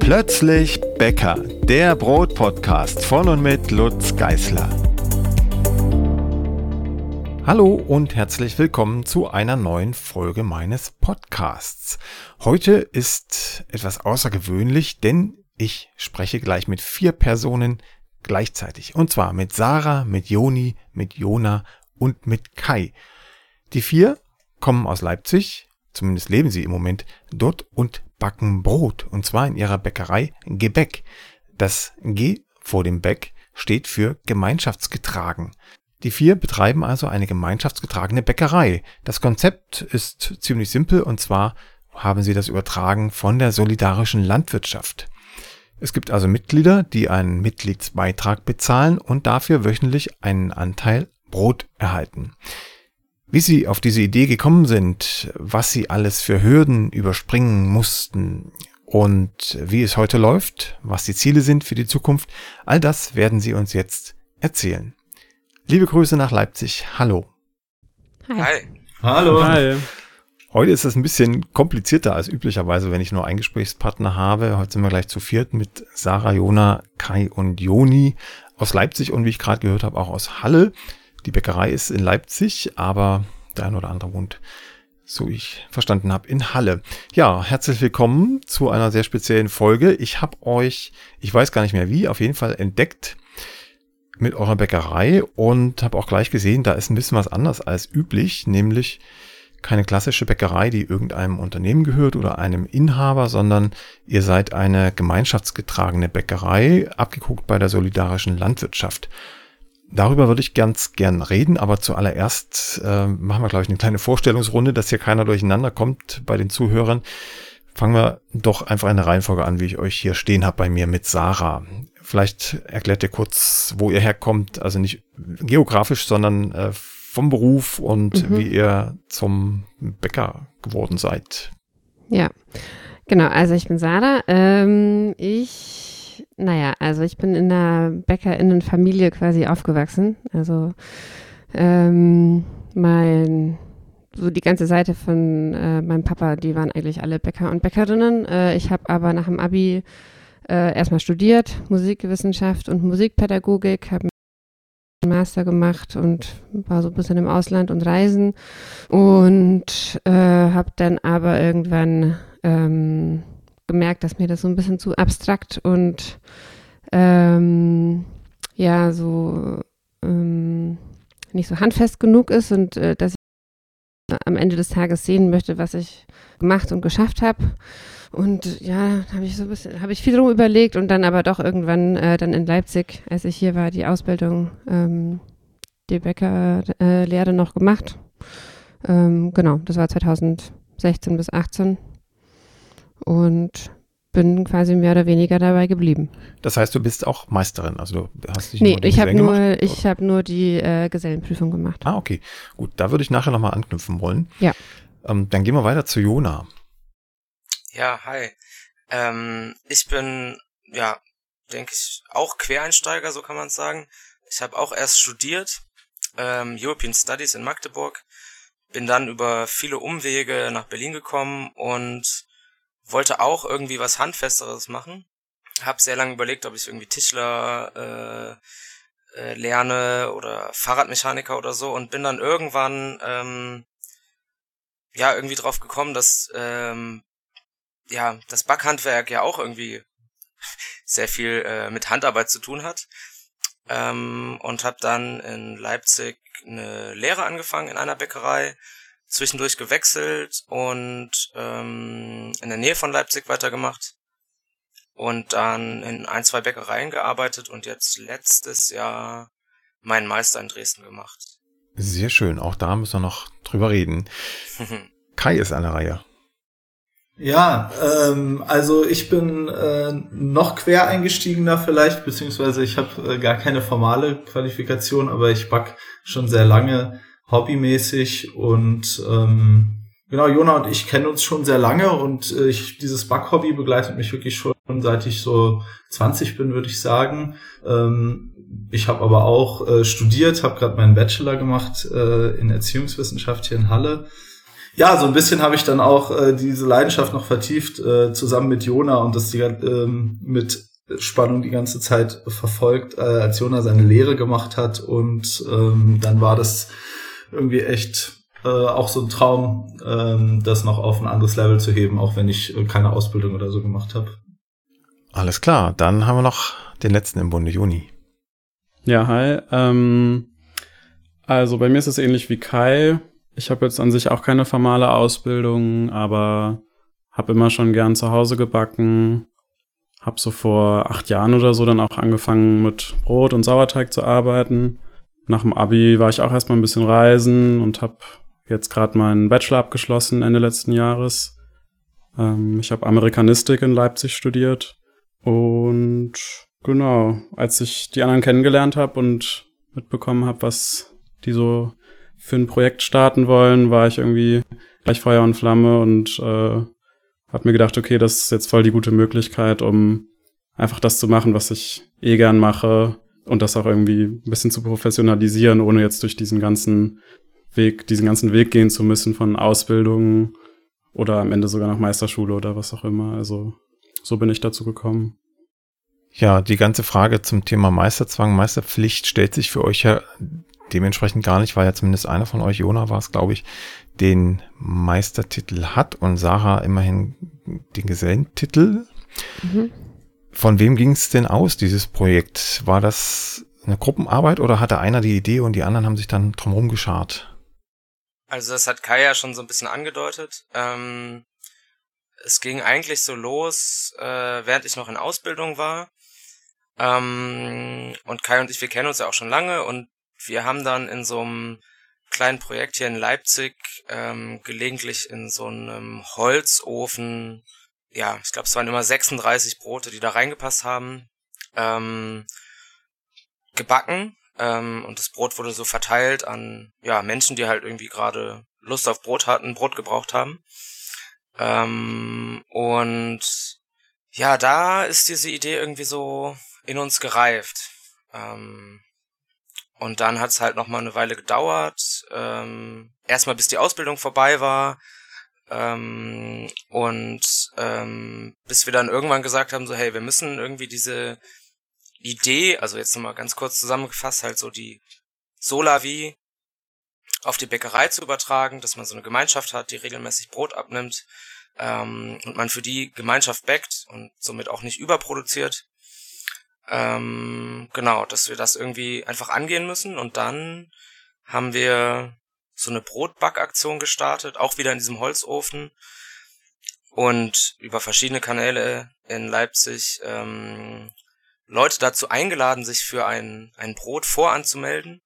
Plötzlich Bäcker, der Brotpodcast von und mit Lutz Geisler. Hallo und herzlich willkommen zu einer neuen Folge meines Podcasts. Heute ist etwas außergewöhnlich, denn ich spreche gleich mit 4 Personen gleichzeitig. Und zwar mit Sarah, mit Joni, mit Jona und mit Kai. Die 4 kommen aus Leipzig, zumindest leben sie im Moment dort und backen Brot. Und zwar in ihrer Bäckerei Gebäck. Das G vor dem Bäck steht für gemeinschaftsgetragen. Die 4 betreiben also eine gemeinschaftsgetragene Bäckerei. Das Konzept ist ziemlich simpel und zwar haben sie das übertragen von der solidarischen Landwirtschaft. Es gibt also Mitglieder, die einen Mitgliedsbeitrag bezahlen und dafür wöchentlich einen Anteil Brot erhalten. Wie sie auf diese Idee gekommen sind, was sie alles für Hürden überspringen mussten und wie es heute läuft, was die Ziele sind für die Zukunft, all das werden sie uns jetzt erzählen. Liebe Grüße nach Leipzig. Hallo. Hi. Hallo. Hi. Heute ist es ein bisschen komplizierter als üblicherweise, wenn ich nur einen Gesprächspartner habe. Heute sind wir gleich zu 4 mit Sarah, Jona, Kai und Joni aus Leipzig und wie ich gerade gehört habe, auch aus Halle. Die Bäckerei ist in Leipzig, aber der ein oder andere wohnt, so ich verstanden habe, in Halle. Ja, herzlich willkommen zu einer sehr speziellen Folge. Ich habe euch, ich weiß gar nicht mehr wie, auf jeden Fall entdeckt mit eurer Bäckerei und habe auch gleich gesehen, da ist ein bisschen was anders als üblich, nämlich keine klassische Bäckerei, die irgendeinem Unternehmen gehört oder einem Inhaber, sondern ihr seid eine gemeinschaftsgetragene Bäckerei, abgeguckt bei der solidarischen Landwirtschaft. Darüber würde ich ganz gern reden, aber zuallererst machen wir, glaube ich, eine kleine Vorstellungsrunde, dass hier keiner durcheinander kommt bei den Zuhörern. Fangen wir doch einfach in der Reihenfolge an, wie ich euch hier stehen habe bei mir mit Sarah. Vielleicht erklärt ihr kurz, wo ihr herkommt, also nicht geografisch, sondern vom Beruf und wie ihr zum Bäcker geworden seid. Ja, genau, also ich bin Sarah. Ich bin in einer BäckerInnenfamilie quasi aufgewachsen. Also die ganze Seite von meinem Papa, die waren eigentlich alle Bäcker und Bäckerinnen. Ich habe aber nach dem Abi erstmal studiert, Musikwissenschaft und Musikpädagogik, habe einen Master gemacht und war so ein bisschen im Ausland und Reisen und habe dann aber irgendwann gemerkt, dass mir das so ein bisschen zu abstrakt und nicht so handfest genug ist und dass ich am Ende des Tages sehen möchte, was ich gemacht und geschafft habe. Und ja, habe ich viel drum überlegt und dann aber doch irgendwann dann in Leipzig, als ich hier war, die Ausbildung, die Bäckerlehre noch gemacht. Genau, das war 2016 bis 18 und bin quasi mehr oder weniger dabei geblieben. Das heißt, du bist auch Meisterin, also du hast dich ich habe nur die Gesellenprüfung gemacht. Ah, okay. Gut, da würde ich nachher nochmal anknüpfen wollen. Ja. Dann gehen wir weiter zu Jona. Ja, hi. Ich bin, denke ich, auch Quereinsteiger, so kann man es sagen. Ich habe auch erst studiert, European Studies in Magdeburg, bin dann über viele Umwege nach Berlin gekommen und wollte auch irgendwie was Handfesteres machen. Hab sehr lange überlegt, ob ich irgendwie Tischler lerne oder Fahrradmechaniker oder so und bin dann irgendwann irgendwie drauf gekommen, dass das Backhandwerk ja auch irgendwie sehr viel mit Handarbeit zu tun hat. Und habe dann in Leipzig eine Lehre angefangen in einer Bäckerei, zwischendurch gewechselt und in der Nähe von Leipzig weitergemacht und dann in 1, 2 Bäckereien gearbeitet und jetzt letztes Jahr meinen Meister in Dresden gemacht. Sehr schön, auch da müssen wir noch drüber reden. Kai ist an der Reihe. Ja, also ich bin noch Quereingestiegener vielleicht, beziehungsweise ich habe gar keine formale Qualifikation, aber ich back schon sehr lange hobbymäßig und genau, Jona und ich kennen uns schon sehr lange und dieses Backhobby begleitet mich wirklich schon seit ich so 20 bin, würde ich sagen. Ich habe aber auch studiert, habe gerade meinen Bachelor gemacht in Erziehungswissenschaft hier in Halle. Ja, so ein bisschen habe ich dann auch diese Leidenschaft noch vertieft, zusammen mit Jona und das mit Spannung die ganze Zeit verfolgt, als Jona seine Lehre gemacht hat. Und dann war das irgendwie echt auch so ein Traum, das noch auf ein anderes Level zu heben, auch wenn ich keine Ausbildung oder so gemacht habe. Alles klar, dann haben wir noch den letzten im Bunde, Joni. Ja, hi. Also bei mir ist es ähnlich wie Kai. Ich habe jetzt an sich auch keine formale Ausbildung, aber habe immer schon gern zu Hause gebacken. Habe so vor 8 Jahren oder so dann auch angefangen mit Brot und Sauerteig zu arbeiten. Nach dem Abi war ich auch erstmal ein bisschen reisen und habe jetzt gerade meinen Bachelor abgeschlossen Ende letzten Jahres. Ich habe Amerikanistik in Leipzig studiert. Und genau, als ich die anderen kennengelernt habe und mitbekommen habe, was die so für ein Projekt starten wollen, war ich irgendwie gleich Feuer und Flamme und habe mir gedacht, okay, das ist jetzt voll die gute Möglichkeit, um einfach das zu machen, was ich gern mache und das auch irgendwie ein bisschen zu professionalisieren, ohne jetzt durch diesen ganzen Weg gehen zu müssen von Ausbildung oder am Ende sogar nach Meisterschule oder was auch immer. Also so bin ich dazu gekommen. Ja, die ganze Frage zum Thema Meisterzwang, Meisterpflicht stellt sich für euch ja dementsprechend gar nicht, weil ja zumindest einer von euch, Jona war es, glaube ich, den Meistertitel hat und Sarah immerhin den Gesellentitel. Mhm. Von wem ging es denn aus, dieses Projekt? War das eine Gruppenarbeit oder hatte einer die Idee und die anderen haben sich dann drumherum geschart? Also das hat Kai ja schon so ein bisschen angedeutet. Es ging eigentlich so los, während ich noch in Ausbildung war. Und Kai und ich, wir kennen uns ja auch schon lange und wir haben dann in so einem kleinen Projekt hier in Leipzig gelegentlich in so einem Holzofen, ja, ich glaube es waren immer 36 Brote, die da reingepasst haben, gebacken. Und das Brot wurde so verteilt an Menschen, die halt irgendwie gerade Lust auf Brot hatten, Brot gebraucht haben. Und ja, da ist diese Idee irgendwie so in uns gereift. Und dann hat es halt noch mal eine Weile gedauert. Erstmal bis die Ausbildung vorbei war. Bis wir dann irgendwann gesagt haben, so hey, wir müssen irgendwie diese Idee, also jetzt nochmal ganz kurz zusammengefasst, halt so die Solavi auf die Bäckerei zu übertragen, dass man so eine Gemeinschaft hat, die regelmäßig Brot abnimmt und man für die Gemeinschaft backt und somit auch nicht überproduziert. Genau, dass wir das irgendwie einfach angehen müssen und dann haben wir so eine Brotbackaktion gestartet, auch wieder in diesem Holzofen und über verschiedene Kanäle in Leipzig Leute dazu eingeladen, sich für ein Brot voranzumelden.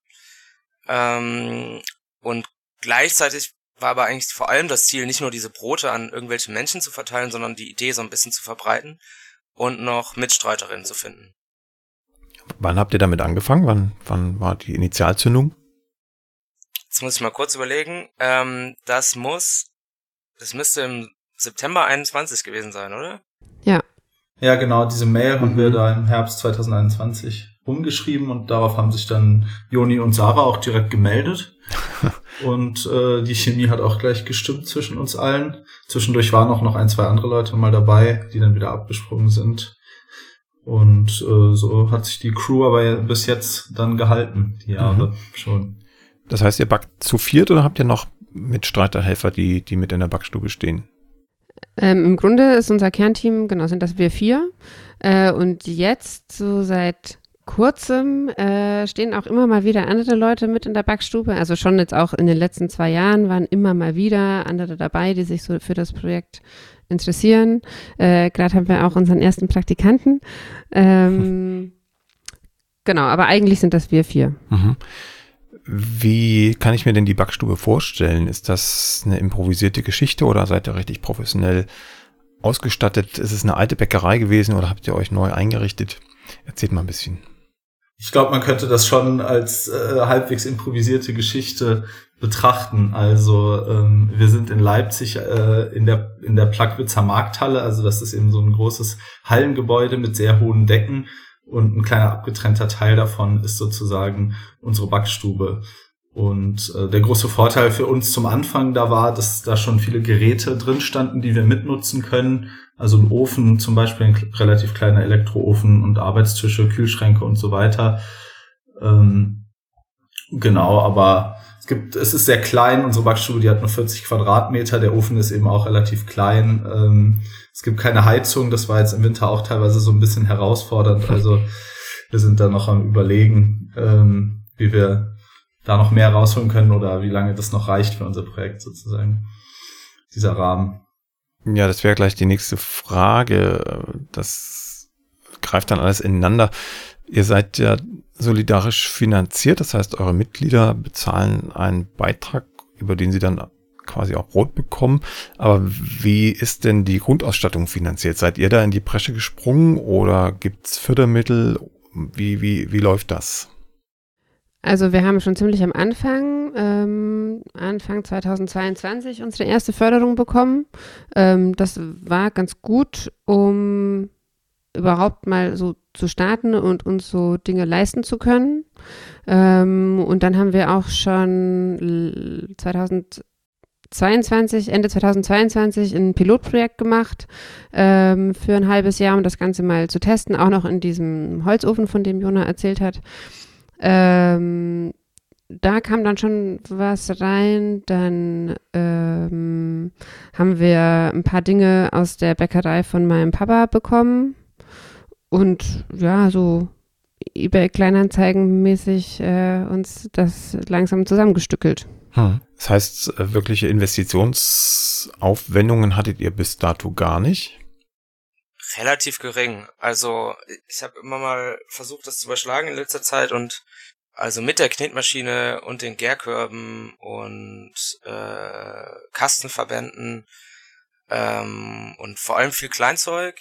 Und gleichzeitig war aber eigentlich vor allem das Ziel, nicht nur diese Brote an irgendwelche Menschen zu verteilen, sondern die Idee so ein bisschen zu verbreiten und noch Mitstreiterinnen zu finden. Wann habt ihr damit angefangen? Wann war die Initialzündung? Jetzt muss ich mal kurz überlegen. Das müsste im September 21 gewesen sein, oder? Ja. Ja, genau, diese Mail haben wir da im Herbst 2021 umgeschrieben und darauf haben sich dann Joni und Sarah auch direkt gemeldet. Und die Chemie hat auch gleich gestimmt zwischen uns allen. Zwischendurch waren auch noch 1, 2 andere Leute mal dabei, die dann wieder abgesprungen sind. Und so hat sich die Crew aber bis jetzt dann gehalten, die Jahre schon. Das heißt, ihr backt zu viert oder habt ihr noch Mitstreiterhelfer, die mit in der Backstube stehen? Im Grunde ist unser Kernteam, genau, sind das wir 4. Und jetzt, so seit kurzem, stehen auch immer mal wieder andere Leute mit in der Backstube. Also schon jetzt auch in den letzten 2 Jahren waren immer mal wieder andere dabei, die sich so für das Projekt interessieren. Gerade haben wir auch unseren ersten Praktikanten. Genau, aber eigentlich sind das wir 4. Mhm. Wie kann ich mir denn die Backstube vorstellen? Ist das eine improvisierte Geschichte oder seid ihr richtig professionell ausgestattet? Ist es eine alte Bäckerei gewesen oder habt ihr euch neu eingerichtet? Erzählt mal ein bisschen. Ich glaube, man könnte das schon als halbwegs improvisierte Geschichte betrachten. Also wir sind in Leipzig in der Plagwitzer Markthalle. Also das ist eben so ein großes Hallengebäude mit sehr hohen Decken. Und ein kleiner abgetrennter Teil davon ist sozusagen unsere Backstube. Und der große Vorteil für uns zum Anfang da war, dass da schon viele Geräte drin standen, die wir mitnutzen können. Also ein Ofen, zum Beispiel ein relativ kleiner Elektroofen und Arbeitstische, Kühlschränke und so weiter. Genau, aber es ist sehr klein. Unsere Backstube, die hat nur 40 Quadratmeter. Der Ofen ist eben auch relativ klein. Es gibt keine Heizung. Das war jetzt im Winter auch teilweise so ein bisschen herausfordernd. Also wir sind da noch am Überlegen, wie wir da noch mehr rausholen können oder wie lange das noch reicht für unser Projekt sozusagen, dieser Rahmen. Ja, das wäre gleich die nächste Frage. Das greift dann alles ineinander. Ihr seid ja solidarisch finanziert, das heißt, eure Mitglieder bezahlen einen Beitrag, über den sie dann quasi auch Brot bekommen. Aber wie ist denn die Grundausstattung finanziert? Seid ihr da in die Bresche gesprungen oder gibt's Fördermittel? Wie läuft das? Also wir haben schon ziemlich am Anfang 2022 unsere erste Förderung bekommen. Das war ganz gut, um überhaupt mal so zu starten und uns so Dinge leisten zu können. Und dann haben wir auch schon Ende 2022 ein Pilotprojekt gemacht für ein halbes Jahr, um das Ganze mal zu testen, auch noch in diesem Holzofen, von dem Jona erzählt hat. Da kam dann schon was rein, dann haben wir ein paar Dinge aus der Bäckerei von meinem Papa bekommen und ja, so eBay Kleinanzeigen-mäßig uns das langsam zusammengestückelt. Das heißt, wirkliche Investitionsaufwendungen hattet ihr bis dato gar nicht? Relativ gering. Also ich habe immer mal versucht, das zu überschlagen in letzter Zeit und also mit der Knetmaschine und den Gärkörben und Kastenverbänden und vor allem viel Kleinzeug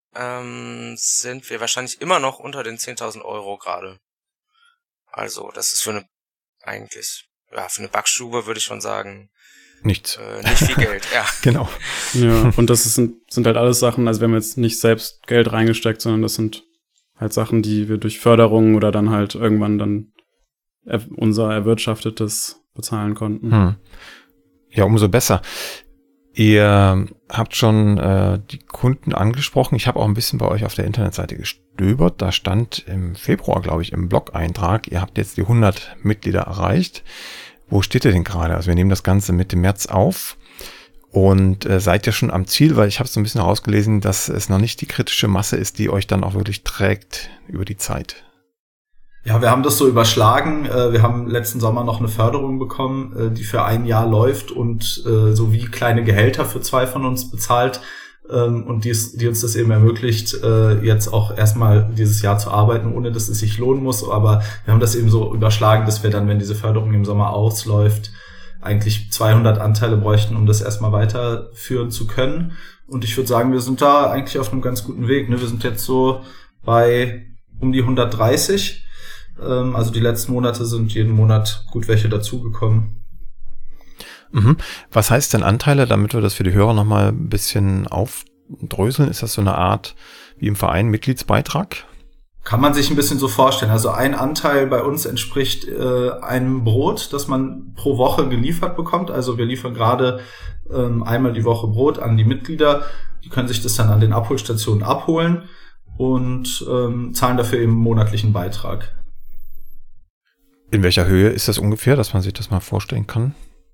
sind wir wahrscheinlich immer noch unter den 10.000 Euro gerade. Also das ist für eine Backstube würde ich schon sagen, nichts. Nicht viel Geld, ja. Genau. Ja, und das sind halt alles Sachen, also wir haben jetzt nicht selbst Geld reingesteckt, sondern das sind halt Sachen, die wir durch Förderungen oder dann halt irgendwann dann unser Erwirtschaftetes bezahlen konnten. Ja, umso besser. Ihr habt schon die Kunden angesprochen. Ich habe auch ein bisschen bei euch auf der Internetseite gestöbert. Da stand im Februar, glaube ich, im Blog-Eintrag, ihr habt jetzt die 100 Mitglieder erreicht. Wo steht ihr denn gerade? Also wir nehmen das Ganze Mitte März auf und seid ihr schon am Ziel, weil ich habe so ein bisschen herausgelesen, dass es noch nicht die kritische Masse ist, die euch dann auch wirklich trägt über die Zeit. Ja, wir haben das so überschlagen. Wir haben letzten Sommer noch eine Förderung bekommen, die für ein Jahr läuft und sowie kleine Gehälter für 2 von uns bezahlt und die uns das eben ermöglicht, jetzt auch erstmal dieses Jahr zu arbeiten, ohne dass es sich lohnen muss. Aber wir haben das eben so überschlagen, dass wir dann, wenn diese Förderung im Sommer ausläuft, eigentlich 200 Anteile bräuchten, um das erstmal weiterführen zu können. Und ich würde sagen, wir sind da eigentlich auf einem ganz guten Weg. Ne? Wir sind jetzt so bei um die 130. Also die letzten Monate sind jeden Monat gut welche dazugekommen. Was heißt denn Anteile, damit wir das für die Hörer nochmal ein bisschen aufdröseln? Ist das so eine Art, wie im Verein, Mitgliedsbeitrag? Kann man sich ein bisschen so vorstellen. Also ein Anteil bei uns entspricht einem Brot, das man pro Woche geliefert bekommt. Also wir liefern gerade einmal die Woche Brot an die Mitglieder. Die können sich das dann an den Abholstationen abholen und zahlen dafür eben einen monatlichen Beitrag. In welcher Höhe ist das ungefähr, dass man sich das mal vorstellen kann?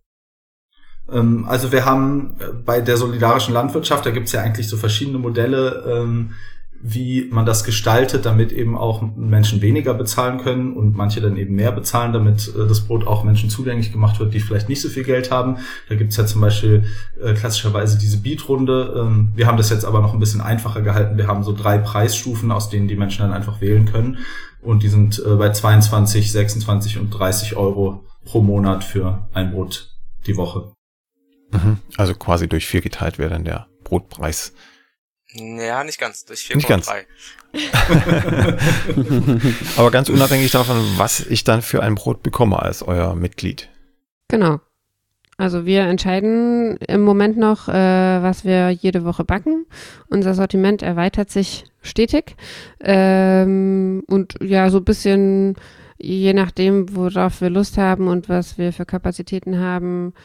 Also wir haben bei der solidarischen Landwirtschaft, da gibt es ja eigentlich so verschiedene Modelle, wie man das gestaltet, damit eben auch Menschen weniger bezahlen können und manche dann eben mehr bezahlen, damit das Brot auch Menschen zugänglich gemacht wird, die vielleicht nicht so viel Geld haben. Da gibt es ja zum Beispiel klassischerweise diese Beat-Runde. Wir haben das jetzt aber noch ein bisschen einfacher gehalten. Wir haben so 3 Preisstufen, aus denen die Menschen dann einfach wählen können. Und die sind bei 22, 26 und 30 Euro pro Monat für ein Brot die Woche. Also quasi durch 4 geteilt wäre dann der Brotpreis. Ja, nicht ganz. Durch 4,3. Nicht ganz. Aber ganz unabhängig davon, was ich dann für ein Brot bekomme als euer Mitglied. Genau. Also wir entscheiden im Moment noch, was wir jede Woche backen. Unser Sortiment erweitert sich stetig. Und ja, so ein bisschen je nachdem, worauf wir Lust haben und was wir für Kapazitäten haben,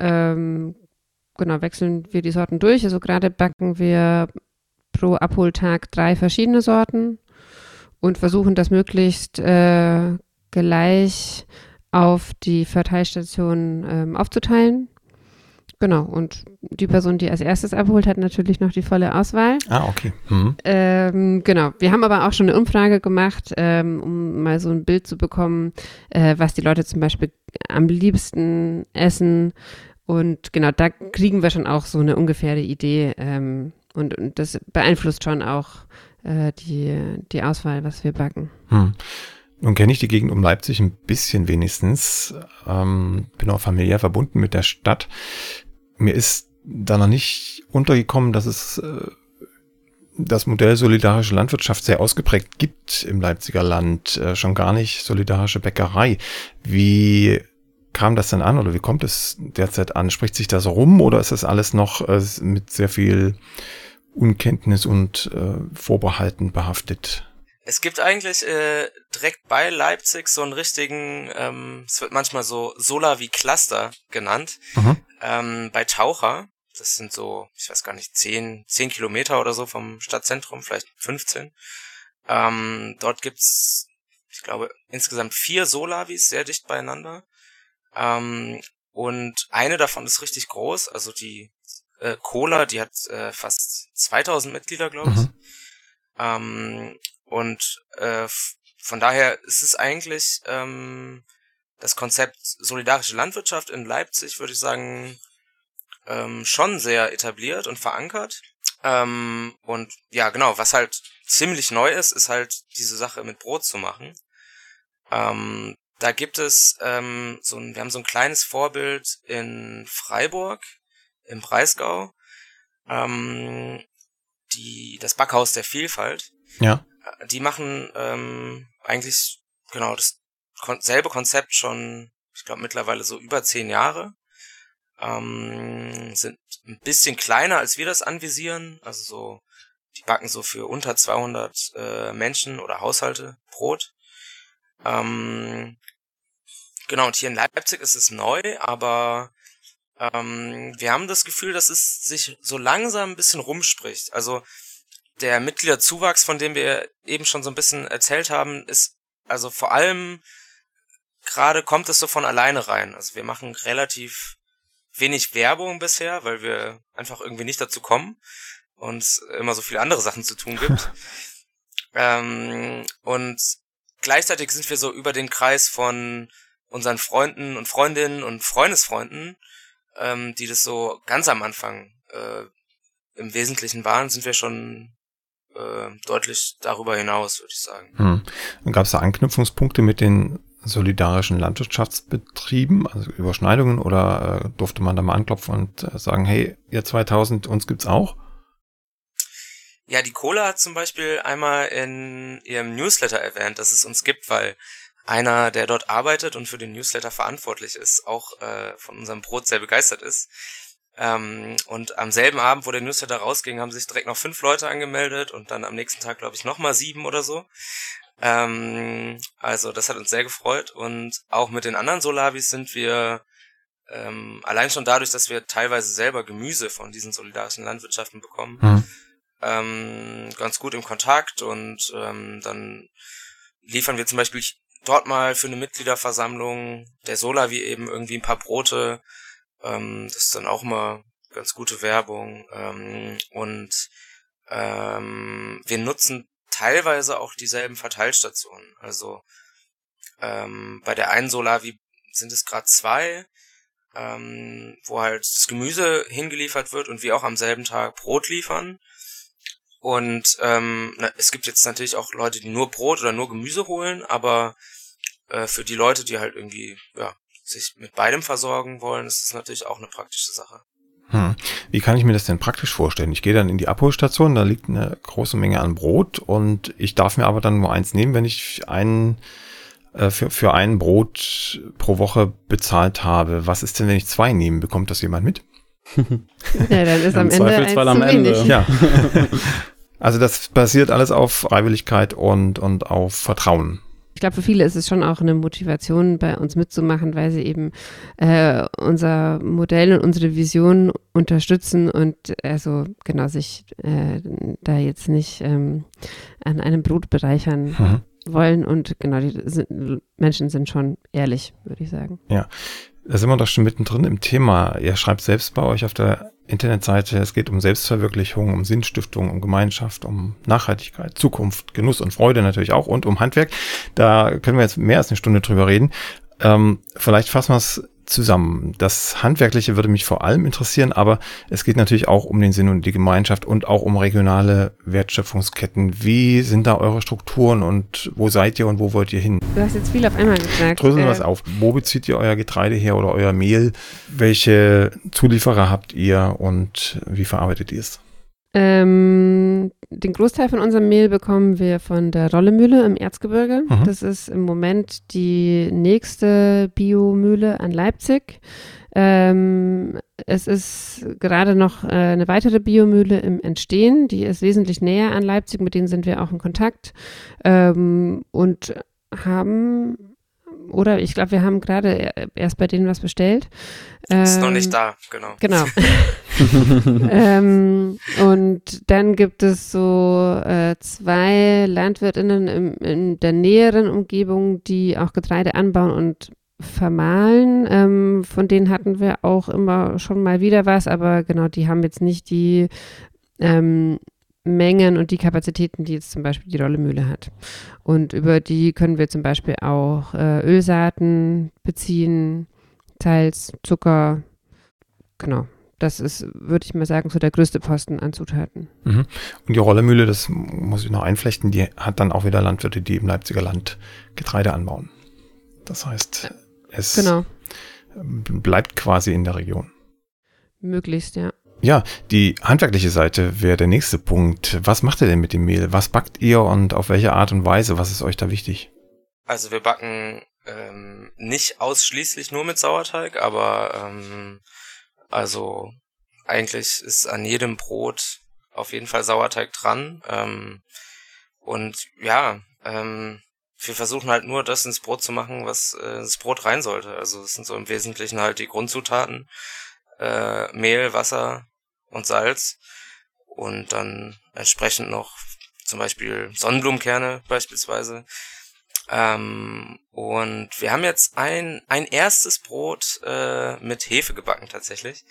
wechseln wir die Sorten durch. Also gerade backen wir pro Abholtag 3 verschiedene Sorten und versuchen das möglichst gleich auf die Verteilstationen aufzuteilen. Genau, und die Person, die als erstes abholt, hat natürlich noch die volle Auswahl. Ah, okay. Genau, wir haben aber auch schon eine Umfrage gemacht, um mal so ein Bild zu bekommen, was die Leute zum Beispiel am liebsten essen. Und genau, da kriegen wir schon auch so eine ungefähre Idee. Und das beeinflusst schon auch die Auswahl, was wir backen. Nun kenne ich die Gegend um Leipzig ein bisschen wenigstens. Bin auch familiär verbunden mit der Stadt. Mir ist da noch nicht untergekommen, dass es das Modell solidarische Landwirtschaft sehr ausgeprägt gibt im Leipziger Land. Schon gar nicht solidarische Bäckerei. Wie kam das denn an oder wie kommt es derzeit an? Spricht sich das rum oder ist das alles noch mit sehr viel Unkenntnis und Vorbehalten behaftet? Es gibt eigentlich direkt bei Leipzig so einen richtigen, es wird manchmal so Solavi-Cluster genannt, bei Taucher. Das sind so, ich weiß gar nicht, 10 Kilometer oder so vom Stadtzentrum, vielleicht 15. Dort gibt's, ich glaube, insgesamt 4 Solavis sehr dicht beieinander. Und eine davon ist richtig groß, also die Cola, die hat fast 2000 Mitglieder, glaube ich. Und von daher ist es eigentlich das Konzept solidarische Landwirtschaft in Leipzig, würde ich sagen, schon sehr etabliert und verankert. Und ja, genau, was halt ziemlich neu ist halt diese Sache mit Brot zu machen. Da gibt es wir haben so ein kleines Vorbild in Freiburg im Breisgau, das Backhaus der Vielfalt. Ja. Die machen eigentlich genau selbe Konzept schon, ich glaube mittlerweile so über 10 Jahre. Sind ein bisschen kleiner, als wir das anvisieren. Also so, die backen so für unter 200 Menschen oder Haushalte Brot. Genau, und hier in Leipzig ist es neu, aber wir haben das Gefühl, dass es sich so langsam ein bisschen rumspricht. Also der Mitgliederzuwachs, von dem wir eben schon so ein bisschen erzählt haben, ist also vor allem gerade kommt es so von alleine rein. Also wir machen relativ wenig Werbung bisher, weil wir einfach irgendwie nicht dazu kommen und es immer so viele andere Sachen zu tun gibt. Und gleichzeitig sind wir so über den Kreis von unseren Freunden und Freundinnen und Freundesfreunden, die das so ganz am Anfang im Wesentlichen waren, sind wir schon deutlich darüber hinaus, würde ich sagen. Und gab es da Anknüpfungspunkte mit den solidarischen Landwirtschaftsbetrieben, also Überschneidungen, oder durfte man da mal anklopfen und sagen, hey, ihr 2000, uns gibt's auch? Ja, die Cola hat zum Beispiel einmal in ihrem Newsletter erwähnt, dass es uns gibt, weil einer, der dort arbeitet und für den Newsletter verantwortlich ist, auch von unserem Brot sehr begeistert ist. Und am selben Abend, wo der Newsletter rausging, haben sich direkt noch 5 Leute angemeldet und dann am nächsten Tag, glaube ich, nochmal 7 oder so. Also das hat uns sehr gefreut und auch mit den anderen Solavis sind wir allein schon dadurch, dass wir teilweise selber Gemüse von diesen solidarischen Landwirtschaften bekommen, ganz gut im Kontakt und dann liefern wir zum Beispiel dort mal für eine Mitgliederversammlung der Solavi eben irgendwie ein paar Brote. Das ist dann auch mal ganz gute Werbung. Und wir nutzen teilweise auch dieselben Verteilstationen. Also bei der einen Solavi sind es gerade 2, wo halt das Gemüse hingeliefert wird und wir auch am selben Tag Brot liefern. Und es gibt jetzt natürlich auch Leute, die nur Brot oder nur Gemüse holen, aber für die Leute, die halt irgendwie sich mit beidem versorgen wollen, ist das natürlich auch eine praktische Sache. Wie kann ich mir das denn praktisch vorstellen? Ich gehe dann in die Abholstation, da liegt eine große Menge an Brot und ich darf mir aber dann nur eins nehmen, wenn ich für ein Brot pro Woche bezahlt habe. Was ist denn, wenn ich 2 nehme? Bekommt das jemand mit? Ja, dann ist am Ende eins am zu Ende. wenig. Ja. Also das basiert alles auf Freiwilligkeit und auf Vertrauen. Ich glaube, für viele ist es schon auch eine Motivation, bei uns mitzumachen, weil sie eben unser Modell und unsere Vision unterstützen und also genau sich da jetzt nicht an einem Brot bereichern wollen. Und genau, Menschen sind schon ehrlich, würde ich sagen. Ja, da sind wir doch schon mittendrin im Thema. Ihr schreibt selbst bei euch auf der Internetseite, es geht um Selbstverwirklichung, um Sinnstiftung, um Gemeinschaft, um Nachhaltigkeit, Zukunft, Genuss und Freude natürlich auch und um Handwerk. Da können wir jetzt mehr als eine Stunde drüber reden. Vielleicht fassen wir es zusammen. Das Handwerkliche würde mich vor allem interessieren, aber es geht natürlich auch um den Sinn und die Gemeinschaft und auch um regionale Wertschöpfungsketten. Wie sind da eure Strukturen und wo seid ihr und wo wollt ihr hin? Du hast jetzt viel auf einmal gesagt. Dröseln wir es auf. Wo bezieht ihr euer Getreide her oder euer Mehl? Welche Zulieferer habt ihr und wie verarbeitet ihr es? Den Großteil von unserem Mehl bekommen wir von der Rollemühle im Erzgebirge. Das ist im Moment die nächste Biomühle an Leipzig. Es ist gerade noch eine weitere Biomühle im Entstehen. Die ist wesentlich näher an Leipzig, mit denen sind wir auch in Kontakt und haben... Oder ich glaube, wir haben gerade erst bei denen was bestellt. Ist noch nicht da, genau. Genau. Und dann gibt es so 2 LandwirtInnen in der näheren Umgebung, die auch Getreide anbauen und vermahlen. Von denen hatten wir auch immer schon mal wieder was, aber genau, die haben jetzt nicht die Mengen und die Kapazitäten, die jetzt zum Beispiel die Rollemühle hat. Und über die können wir zum Beispiel auch Ölsaaten beziehen, Salz, Zucker, genau. Das ist, würde ich mal sagen, so der größte Posten an Zutaten. Und die Rollemühle, das muss ich noch einflechten, die hat dann auch wieder Landwirte, die im Leipziger Land Getreide anbauen. Das heißt, es bleibt quasi in der Region. Möglichst, ja. Ja, die handwerkliche Seite wäre der nächste Punkt. Was macht ihr denn mit dem Mehl? Was backt ihr und auf welche Art und Weise? Was ist euch da wichtig? Also wir backen nicht ausschließlich nur mit Sauerteig, aber also eigentlich ist an jedem Brot auf jeden Fall Sauerteig dran. Und ja, wir versuchen halt nur das ins Brot zu machen, was ins Brot rein sollte. Also es sind so im Wesentlichen halt die Grundzutaten. Mehl, Wasser und Salz und dann entsprechend noch zum Beispiel Sonnenblumenkerne beispielsweise. Und wir haben jetzt ein erstes Brot mit Hefe gebacken tatsächlich,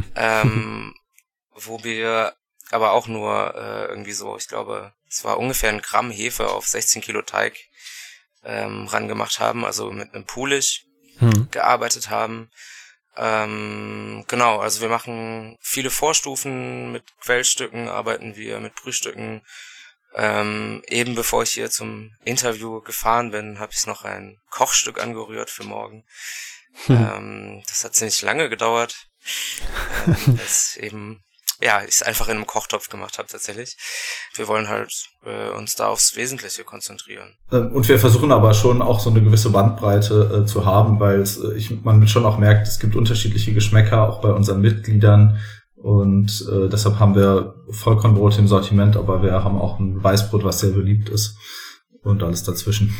wo wir aber auch nur irgendwie so, ich glaube, es war ungefähr 1 Gramm Hefe auf 16 Kilo Teig rangemacht haben, also mit einem Pulisch gearbeitet haben. Genau, also wir machen viele Vorstufen, mit Quellstücken arbeiten wir, mit Brühstücken. Eben bevor ich hier zum Interview gefahren bin, habe ich noch ein Kochstück angerührt für morgen. Das hat ziemlich lange gedauert. Das eben, ja, ich es einfach in einem Kochtopf gemacht habe tatsächlich. Wir wollen halt uns da aufs Wesentliche konzentrieren. Und wir versuchen aber schon auch so eine gewisse Bandbreite zu haben, weil man schon auch merkt, es gibt unterschiedliche Geschmäcker auch bei unseren Mitgliedern und deshalb haben wir Vollkornbrot im Sortiment, aber wir haben auch ein Weißbrot, was sehr beliebt ist und alles dazwischen.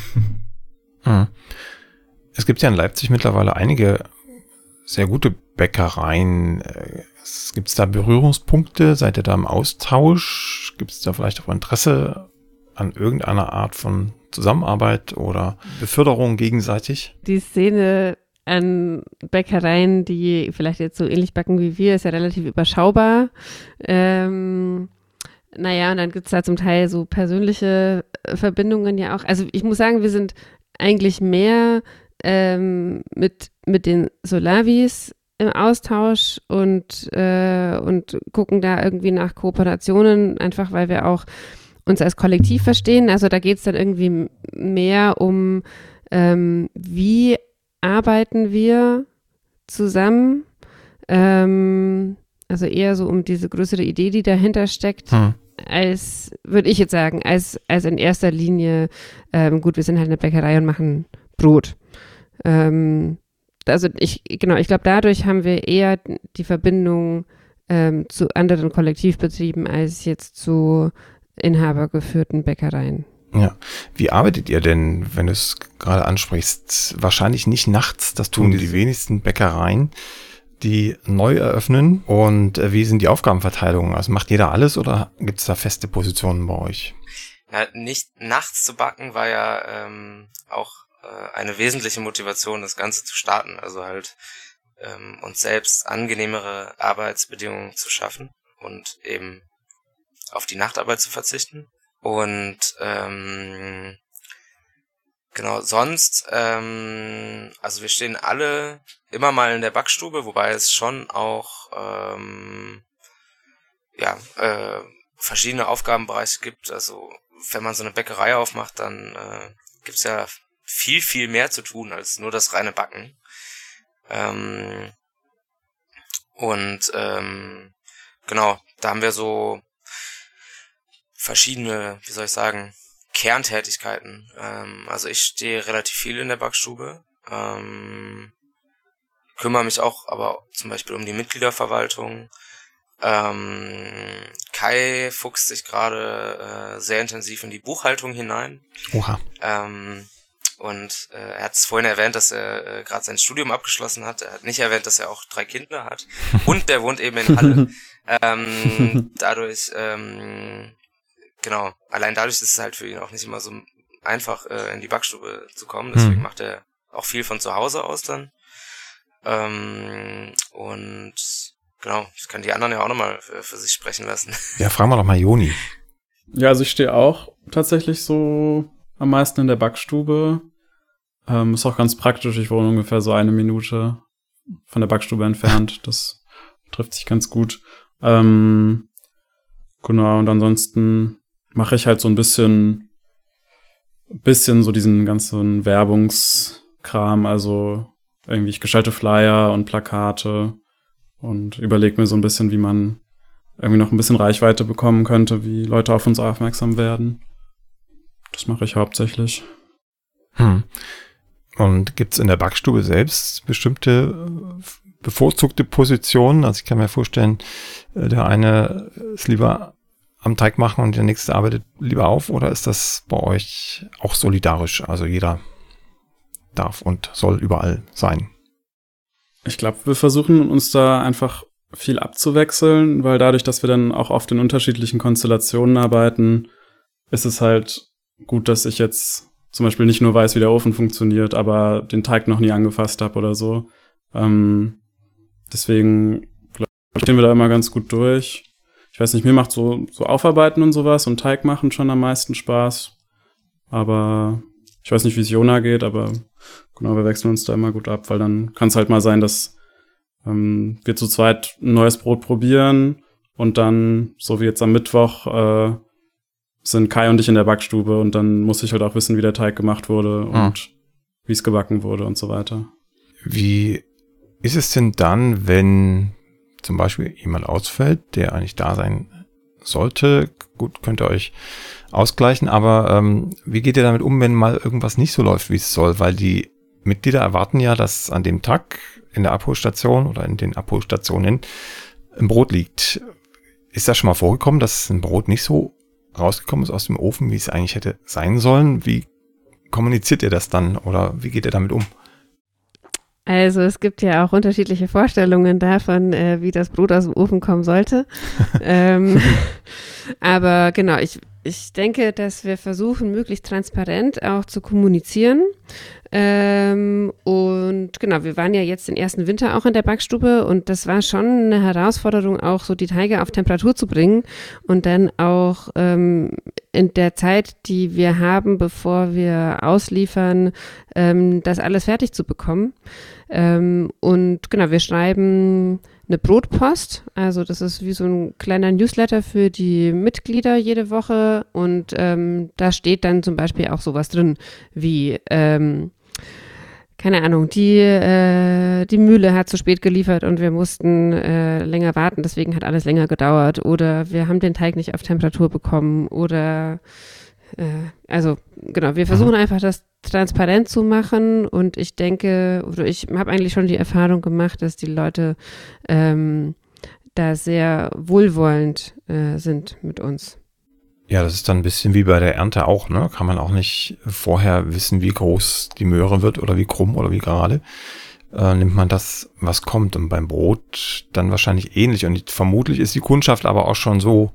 Es gibt ja in Leipzig mittlerweile einige sehr gute Bäckereien. Gibt es da Berührungspunkte? Seid ihr da im Austausch? Gibt es da vielleicht auch Interesse an irgendeiner Art von Zusammenarbeit oder Beförderung gegenseitig? Die Szene an Bäckereien, die vielleicht jetzt so ähnlich backen wie wir, ist ja relativ überschaubar. Naja, und dann gibt es da zum Teil so persönliche Verbindungen ja auch. Also ich muss sagen, wir sind eigentlich mehr mit den Solavis im Austausch und gucken da irgendwie nach Kooperationen, einfach weil wir auch uns als Kollektiv verstehen. Also da geht es dann irgendwie mehr um, wie arbeiten wir zusammen, also eher so um diese größere Idee, die dahinter steckt, als, würde ich jetzt sagen, als in erster Linie, gut, wir sind halt eine Bäckerei und machen Brot. Also ich glaube, dadurch haben wir eher die Verbindung zu anderen Kollektivbetrieben als jetzt zu inhabergeführten Bäckereien. Ja. Wie arbeitet ihr denn, wenn du es gerade ansprichst? Wahrscheinlich nicht nachts, das tun die wenigsten Bäckereien, die neu eröffnen. Und wie sind die Aufgabenverteilungen? Also macht jeder alles oder gibt es da feste Positionen bei euch? Ja, nicht nachts zu backen war ja auch eine wesentliche Motivation, das Ganze zu starten. Also halt uns selbst angenehmere Arbeitsbedingungen zu schaffen und eben auf die Nachtarbeit zu verzichten. Und genau, sonst, also wir stehen alle immer mal in der Backstube, wobei es schon auch verschiedene Aufgabenbereiche gibt. Also wenn man so eine Bäckerei aufmacht, dann gibt's ja viel, viel mehr zu tun als nur das reine Backen. Genau, da haben wir so verschiedene, wie soll ich sagen, Kerntätigkeiten. Also ich stehe relativ viel in der Backstube, kümmere mich auch aber zum Beispiel um die Mitgliederverwaltung. Kai fuchst sich gerade sehr intensiv in die Buchhaltung hinein. Oha. Und er hat es vorhin erwähnt, dass er gerade sein Studium abgeschlossen hat. Er hat nicht erwähnt, dass er auch 3 Kinder hat. Und der wohnt eben in Halle. Dadurch, genau, allein dadurch ist es halt für ihn auch nicht immer so einfach, in die Backstube zu kommen. Deswegen macht er auch viel von zu Hause aus dann. Und genau, ich kann die anderen ja auch nochmal für sich sprechen lassen. Ja, fragen wir doch mal Joni. Ja, also ich stehe auch tatsächlich so am meisten in der Backstube. Ist auch ganz praktisch. Ich wohne ungefähr so 1 Minute von der Backstube entfernt. Das trifft sich ganz gut. Genau, und ansonsten mache ich halt so ein bisschen so diesen ganzen Werbungskram. Also irgendwie, ich gestalte Flyer und Plakate und überlege mir so ein bisschen, wie man irgendwie noch ein bisschen Reichweite bekommen könnte, wie Leute auf uns aufmerksam werden. Das mache ich hauptsächlich. Und gibt's in der Backstube selbst bestimmte bevorzugte Positionen? Also ich kann mir vorstellen, der eine ist lieber am Teig machen und der nächste arbeitet lieber auf, oder ist das bei euch auch solidarisch? Also jeder darf und soll überall sein. Ich glaube, wir versuchen uns da einfach viel abzuwechseln, weil dadurch, dass wir dann auch oft in unterschiedlichen Konstellationen arbeiten, ist es halt gut, dass ich jetzt zum Beispiel nicht nur weiß, wie der Ofen funktioniert, aber den Teig noch nie angefasst habe oder so. Deswegen glaube ich, stehen wir da immer ganz gut durch. Ich weiß nicht, mir macht so Aufarbeiten und sowas und Teig machen schon am meisten Spaß. Aber ich weiß nicht, wie es Jona geht, aber genau, wir wechseln uns da immer gut ab, weil dann kann es halt mal sein, dass wir zu zweit ein neues Brot probieren und dann, so wie jetzt am Mittwoch, sind Kai und ich in der Backstube und dann muss ich halt auch wissen, wie der Teig gemacht wurde und wie es gebacken wurde und so weiter. Wie ist es denn dann, wenn zum Beispiel jemand ausfällt, der eigentlich da sein sollte? Gut, könnt ihr euch ausgleichen, aber wie geht ihr damit um, wenn mal irgendwas nicht so läuft, wie es soll? Weil die Mitglieder erwarten ja, dass an dem Tag in der Abholstation oder in den Abholstationen ein Brot liegt. Ist das schon mal vorgekommen, dass ein Brot nicht so rausgekommen ist aus dem Ofen, wie es eigentlich hätte sein sollen? Wie kommuniziert ihr das dann oder wie geht ihr damit um? Also es gibt ja auch unterschiedliche Vorstellungen davon, wie das Brot aus dem Ofen kommen sollte. Aber genau, ich denke, dass wir versuchen, möglichst transparent auch zu kommunizieren. Und genau, wir waren ja jetzt den ersten Winter auch in der Backstube und das war schon eine Herausforderung, auch so die Teige auf Temperatur zu bringen und dann auch in der Zeit, die wir haben, bevor wir ausliefern, das alles fertig zu bekommen. Und genau, wir schreiben eine Brotpost, also das ist wie so ein kleiner Newsletter für die Mitglieder jede Woche und da steht dann zum Beispiel auch sowas drin wie keine Ahnung, die Mühle hat zu spät geliefert und wir mussten länger warten, deswegen hat alles länger gedauert oder wir haben den Teig nicht auf Temperatur bekommen oder also genau, wir versuchen einfach das transparent zu machen und ich denke, oder ich habe eigentlich schon die Erfahrung gemacht, dass die Leute da sehr wohlwollend sind mit uns. Ja, das ist dann ein bisschen wie bei der Ernte auch, ne? Kann man auch nicht vorher wissen, wie groß die Möhre wird oder wie krumm oder wie gerade. Nimmt man das, was kommt. Und beim Brot dann wahrscheinlich ähnlich. Und vermutlich ist die Kundschaft aber auch schon so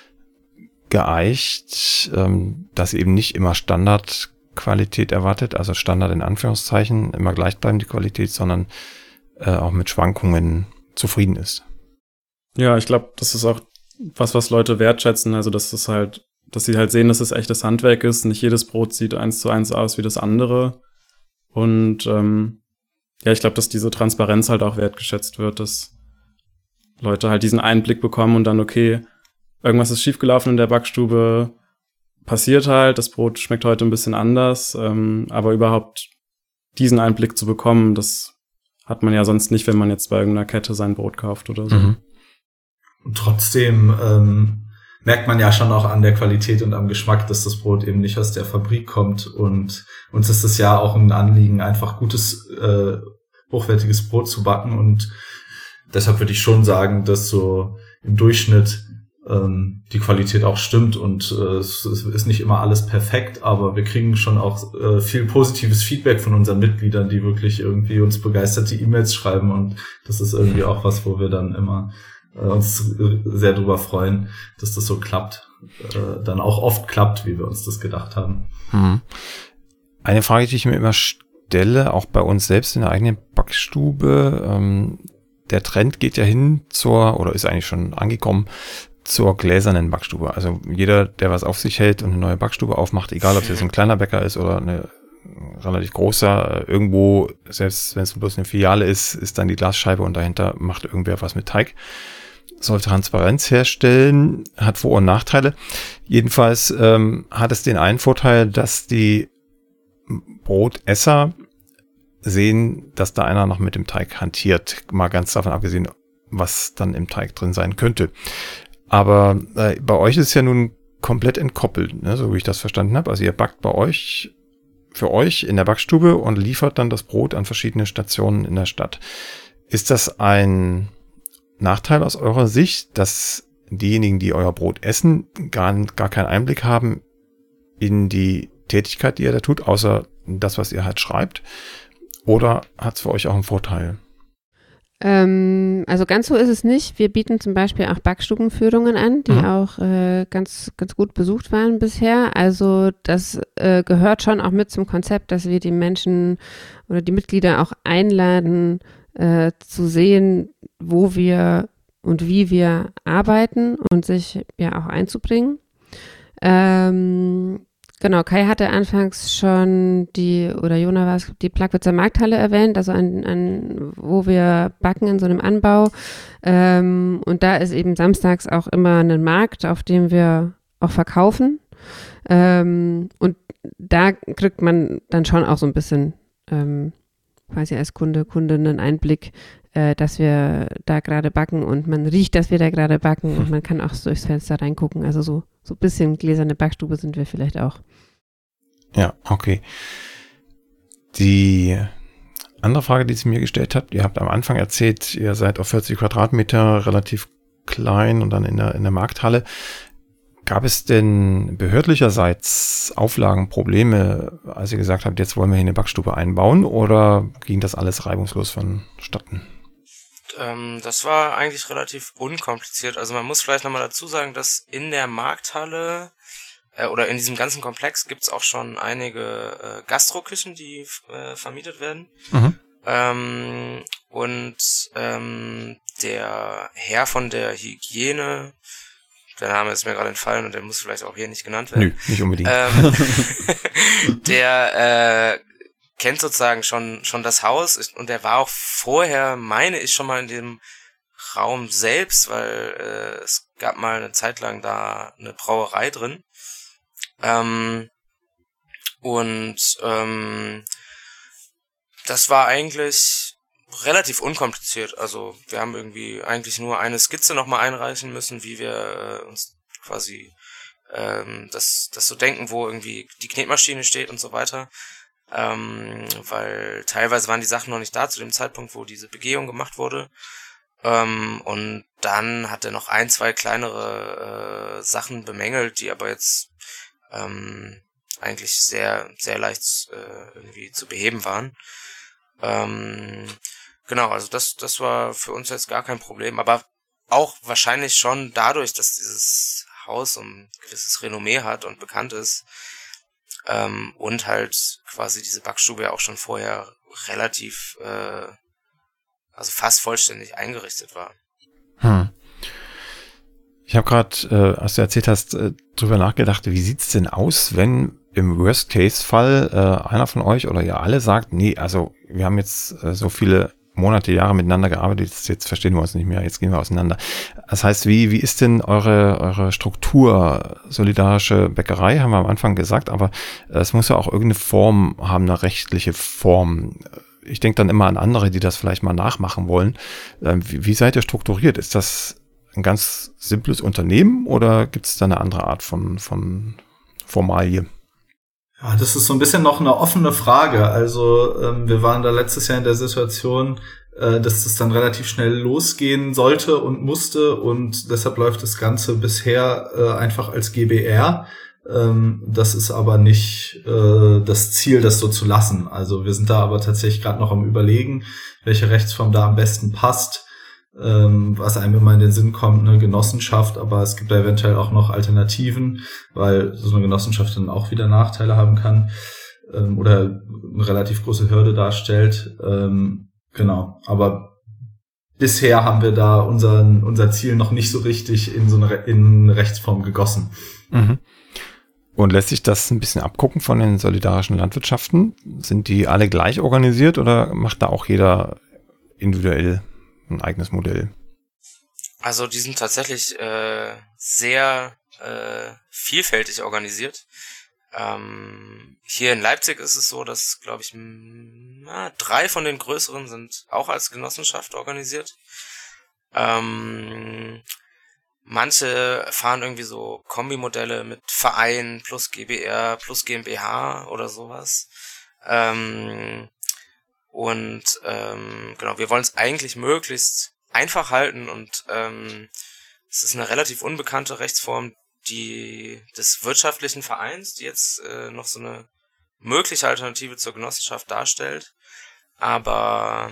geeicht, dass sie eben nicht immer Standardqualität erwartet, also Standard in Anführungszeichen, immer gleichbleibende Qualität, sondern auch mit Schwankungen zufrieden ist. Ja, ich glaube, das ist auch was Leute wertschätzen, also dass sie halt sehen, dass es echtes Handwerk ist. Nicht jedes Brot sieht 1:1 aus wie das andere. Und ja, ich glaube, dass diese Transparenz halt auch wertgeschätzt wird, dass Leute halt diesen Einblick bekommen und dann, okay, irgendwas ist schiefgelaufen in der Backstube, passiert halt, das Brot schmeckt heute ein bisschen anders, aber überhaupt diesen Einblick zu bekommen, das hat man ja sonst nicht, wenn man jetzt bei irgendeiner Kette sein Brot kauft oder so. Mhm. Und trotzdem merkt man ja schon auch an der Qualität und am Geschmack, dass das Brot eben nicht aus der Fabrik kommt. Und uns ist es ja auch ein Anliegen, einfach gutes, hochwertiges Brot zu backen. Und deshalb würde ich schon sagen, dass so im Durchschnitt die Qualität auch stimmt. Und es ist nicht immer alles perfekt, aber wir kriegen schon auch viel positives Feedback von unseren Mitgliedern, die wirklich irgendwie uns begeisterte E-Mails schreiben. Und das ist irgendwie auch was, wo wir dann immer uns sehr drüber freuen, dass das so klappt, dann auch oft klappt, wie wir uns das gedacht haben. Eine Frage, die ich mir immer stelle, auch bei uns selbst in der eigenen Backstube, der Trend geht ja hin oder ist eigentlich schon angekommen, zur gläsernen Backstube. Also jeder, der was auf sich hält und eine neue Backstube aufmacht, egal ob es jetzt ein kleiner Bäcker ist oder eine relativ großer, irgendwo, selbst wenn es bloß eine Filiale ist dann die Glasscheibe und dahinter macht irgendwer was mit Teig. Soll Transparenz herstellen, hat Vor- und Nachteile. Jedenfalls hat es den einen Vorteil, dass die Brotesser sehen, dass da einer noch mit dem Teig hantiert. Mal ganz davon abgesehen, was dann im Teig drin sein könnte. Aber bei euch ist es ja nun komplett entkoppelt, ne, so wie ich das verstanden habe. Also ihr backt für euch in der Backstube und liefert dann das Brot an verschiedene Stationen in der Stadt. Ist das ein Nachteil aus eurer Sicht, dass diejenigen, die euer Brot essen, gar keinen Einblick haben in die Tätigkeit, die ihr da tut, außer das, was ihr halt schreibt? Oder hat es für euch auch einen Vorteil? Also ganz so ist es nicht. Wir bieten zum Beispiel auch Backstubenführungen an, die auch ganz gut besucht waren bisher. Also das gehört schon auch mit zum Konzept, dass wir die Menschen oder die Mitglieder auch einladen, zu sehen, wo wir und wie wir arbeiten und sich ja auch einzubringen. Genau, Kai hatte anfangs schon Jona war es, die Plagwitzer Markthalle erwähnt, also wo wir backen in so einem Anbau. Und da ist eben samstags auch immer ein Markt, auf dem wir auch verkaufen. Und da kriegt man dann schon auch so ein bisschen quasi als Kundin einen Einblick, dass wir da gerade backen und man riecht, dass wir da gerade backen und man kann auch so durchs Fenster reingucken. Also so ein bisschen gläserne Backstube sind wir vielleicht auch. Ja, okay. Die andere Frage, die sie mir gestellt habt, ihr habt am Anfang erzählt, ihr seid auf 40 Quadratmeter, relativ klein und dann in der Markthalle. Gab es denn behördlicherseits Auflagen, Probleme, als ihr gesagt habt, jetzt wollen wir hier eine Backstube einbauen, oder ging das alles reibungslos vonstatten? Das war eigentlich relativ unkompliziert. Also man muss vielleicht nochmal dazu sagen, dass in der Markthalle oder in diesem ganzen Komplex gibt's auch schon einige Gastroküchen, die vermietet werden. Und der Herr von der Hygiene, der Name ist mir gerade entfallen und der muss vielleicht auch hier nicht genannt werden. Nö, nicht unbedingt. Der kennt sozusagen schon das Haus und der war auch vorher, meine ich, schon mal in dem Raum selbst, weil es gab mal eine Zeit lang da eine Brauerei drin. Das war eigentlich relativ unkompliziert. Also wir haben irgendwie eigentlich nur eine Skizze nochmal einreichen müssen, wie wir uns quasi das so denken, wo irgendwie die Knetmaschine steht und so weiter. Weil teilweise waren die Sachen noch nicht da zu dem Zeitpunkt, wo diese Begehung gemacht wurde. Und dann hat er noch 1, 2 kleinere Sachen bemängelt, die aber jetzt eigentlich sehr, sehr leicht irgendwie zu beheben waren. Genau, also das war für uns jetzt gar kein Problem, aber auch wahrscheinlich schon dadurch, dass dieses Haus ein gewisses Renommee hat und bekannt ist, und halt quasi diese Backstube ja auch schon vorher relativ, also fast vollständig eingerichtet war. Ich habe gerade, als du erzählt hast, drüber nachgedacht, wie sieht's denn aus, wenn im Worst-Case-Fall einer von euch oder ihr alle sagt, nee, also wir haben jetzt so viele Monate, Jahre miteinander gearbeitet, jetzt verstehen wir uns nicht mehr, jetzt gehen wir auseinander. Das heißt, wie ist denn eure Struktur? Solidarische Bäckerei, haben wir am Anfang gesagt, aber es muss ja auch irgendeine Form haben, eine rechtliche Form. Ich denke dann immer an andere, die das vielleicht mal nachmachen wollen. Wie seid ihr strukturiert? Ist das ein ganz simples Unternehmen oder gibt es da eine andere Art von Formalie? Ja, das ist so ein bisschen noch eine offene Frage. Also wir waren da letztes Jahr in der Situation, dass das dann relativ schnell losgehen sollte und musste und deshalb läuft das Ganze bisher einfach als GbR. Das ist aber nicht das Ziel, das so zu lassen. Also wir sind da aber tatsächlich gerade noch am Überlegen, welche Rechtsform da am besten passt. Was einem immer in den Sinn kommt, eine Genossenschaft, aber es gibt da eventuell auch noch Alternativen, weil so eine Genossenschaft dann auch wieder Nachteile haben kann oder eine relativ große Hürde darstellt. Genau, aber bisher haben wir da unser Ziel noch nicht so richtig in eine Rechtsform gegossen. Mhm. Und lässt sich das ein bisschen abgucken von den solidarischen Landwirtschaften? Sind die alle gleich organisiert oder macht da auch jeder individuell ein eigenes Modell? Also die sind tatsächlich sehr vielfältig organisiert. Hier in Leipzig ist es so, dass, glaube ich, 3 von den größeren sind auch als Genossenschaft organisiert. Manche fahren irgendwie so Kombimodelle mit Verein plus GbR plus GmbH oder sowas. Genau, wir wollen es eigentlich möglichst einfach halten und es ist eine relativ unbekannte Rechtsform des wirtschaftlichen Vereins, die jetzt noch so eine mögliche Alternative zur Genossenschaft darstellt. Aber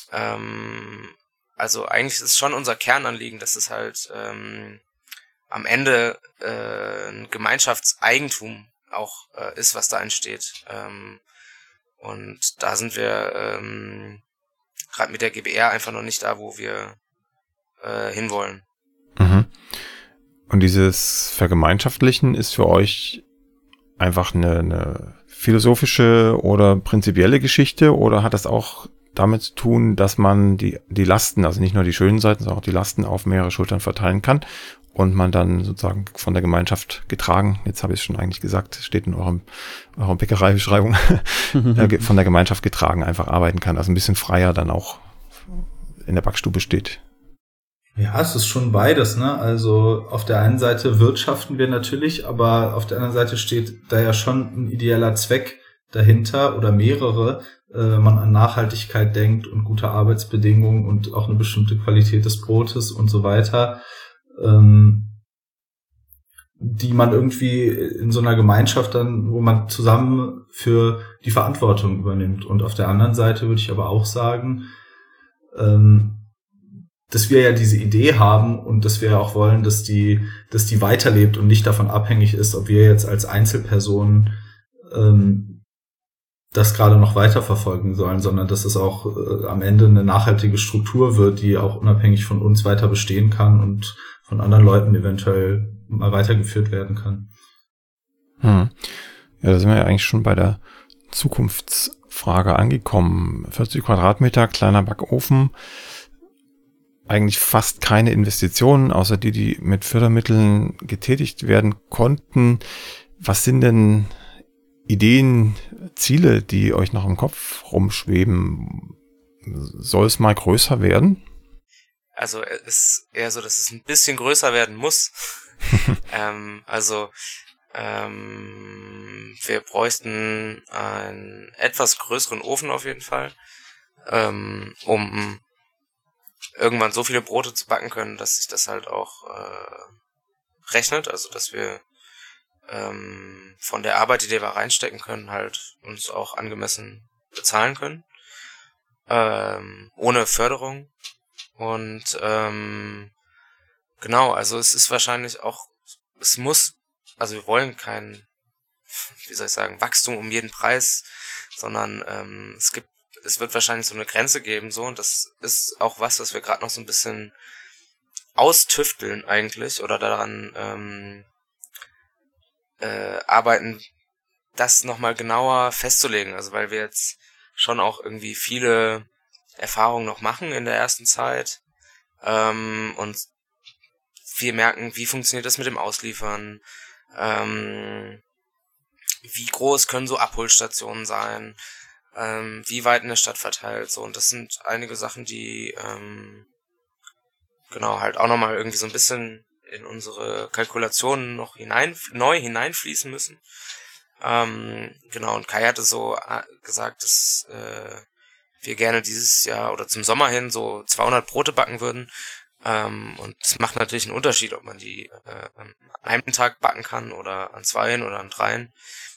also eigentlich ist es schon unser Kernanliegen, dass es halt am Ende ein Gemeinschaftseigentum auch ist, was da entsteht. Und da sind wir gerade mit der GbR einfach noch nicht da, wo wir hinwollen. Mhm. Und dieses Vergemeinschaftlichen ist für euch einfach eine philosophische oder prinzipielle Geschichte oder hat das auch damit zu tun, dass man die Lasten, also nicht nur die schönen Seiten, sondern auch die Lasten auf mehrere Schultern verteilen kann und man dann sozusagen von der Gemeinschaft getragen, jetzt habe ich es schon eigentlich gesagt, steht in eurer Bäckereibeschreibung, von der Gemeinschaft getragen einfach arbeiten kann, also ein bisschen freier dann auch in der Backstube steht. Ja, es ist schon beides, ne? Also auf der einen Seite wirtschaften wir natürlich, aber auf der anderen Seite steht da ja schon ein ideeller Zweck dahinter oder mehrere, wenn man an Nachhaltigkeit denkt und gute Arbeitsbedingungen und auch eine bestimmte Qualität des Brotes und so weiter, die man irgendwie in so einer Gemeinschaft dann, wo man zusammen für die Verantwortung übernimmt. Und auf der anderen Seite würde ich aber auch sagen, dass wir ja diese Idee haben und dass wir ja auch wollen, dass die weiterlebt und nicht davon abhängig ist, ob wir jetzt als Einzelpersonen das gerade noch weiterverfolgen sollen, sondern dass es auch am Ende eine nachhaltige Struktur wird, die auch unabhängig von uns weiter bestehen kann und von anderen Leuten eventuell mal weitergeführt werden kann. Ja, da sind wir ja eigentlich schon bei der Zukunftsfrage angekommen. 40 Quadratmeter, kleiner Backofen, eigentlich fast keine Investitionen, außer die mit Fördermitteln getätigt werden konnten. Was sind denn Ideen, Ziele, die euch noch im Kopf rumschweben? Soll es mal größer werden? Also es ist eher so, dass es ein bisschen größer werden muss. Wir bräuchten einen etwas größeren Ofen auf jeden Fall, um irgendwann so viele Brote zu backen können, dass sich das halt auch rechnet, also dass wir von der Arbeit, die wir reinstecken können, halt uns auch angemessen bezahlen können, ohne Förderung. Und genau, also es ist wahrscheinlich auch, also wir wollen kein, wie soll ich sagen, Wachstum um jeden Preis, sondern es wird wahrscheinlich so eine Grenze geben, so, und das ist auch was wir gerade noch so ein bisschen austüfteln eigentlich oder daran arbeiten, das nochmal genauer festzulegen, also weil wir jetzt schon auch irgendwie viele Erfahrungen noch machen in der ersten Zeit und wir merken, wie funktioniert das mit dem Ausliefern, wie groß können so Abholstationen sein, wie weit in der Stadt verteilt, so, und das sind einige Sachen, die genau halt auch nochmal irgendwie so ein bisschen in unsere Kalkulationen noch neu hineinfließen müssen. Genau, und Kai hatte so gesagt, dass wir gerne dieses Jahr oder zum Sommer hin so 200 Brote backen würden. Und es macht natürlich einen Unterschied, ob man die an einem Tag backen kann oder an 2 oder an 3.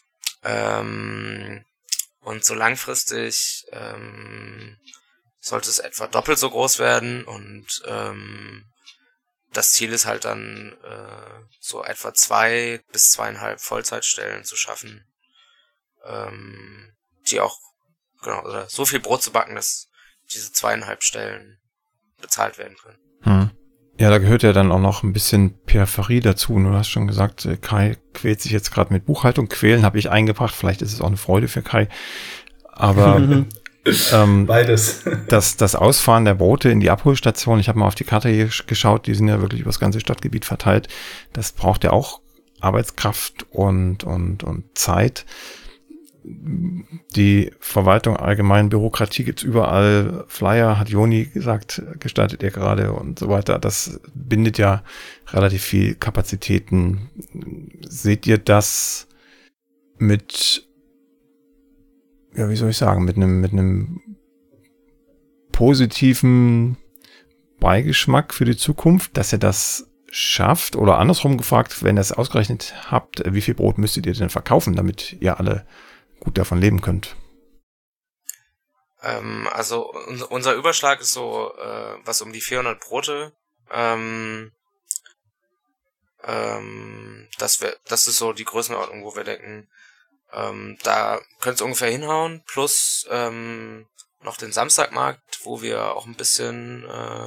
Und so langfristig sollte es etwa doppelt so groß werden und das Ziel ist halt dann so etwa 2 bis 2,5 Vollzeitstellen zu schaffen, die auch, genau, oder so viel Brot zu backen, dass diese 2,5 Stellen bezahlt werden können. Ja, da gehört ja dann auch noch ein bisschen Peripherie dazu. Du hast schon gesagt, Kai quält sich jetzt gerade mit Buchhaltung. Quälen habe ich eingebracht. Vielleicht ist es auch eine Freude für Kai. Aber beides. Das Ausfahren der Brote in die Abholstation, ich habe mal auf die Karte hier geschaut, die sind ja wirklich über das ganze Stadtgebiet verteilt. Das braucht ja auch Arbeitskraft und Zeit. Die Verwaltung, allgemein Bürokratie gibt's überall. Flyer, hat Joni gesagt, gestaltet ihr gerade und so weiter. Das bindet ja relativ viel Kapazitäten. Seht ihr das mit, ja, wie soll ich sagen, mit einem positiven Beigeschmack für die Zukunft, dass ihr das schafft? Oder andersrum gefragt, wenn ihr es ausgerechnet habt, wie viel Brot müsstet ihr denn verkaufen, damit ihr alle gut davon leben könnt? Also unser Überschlag ist so was um die 400 Brote. Das ist so die Größenordnung, wo wir denken, da könnte es ungefähr hinhauen, plus noch den Samstagmarkt, wo wir auch ein bisschen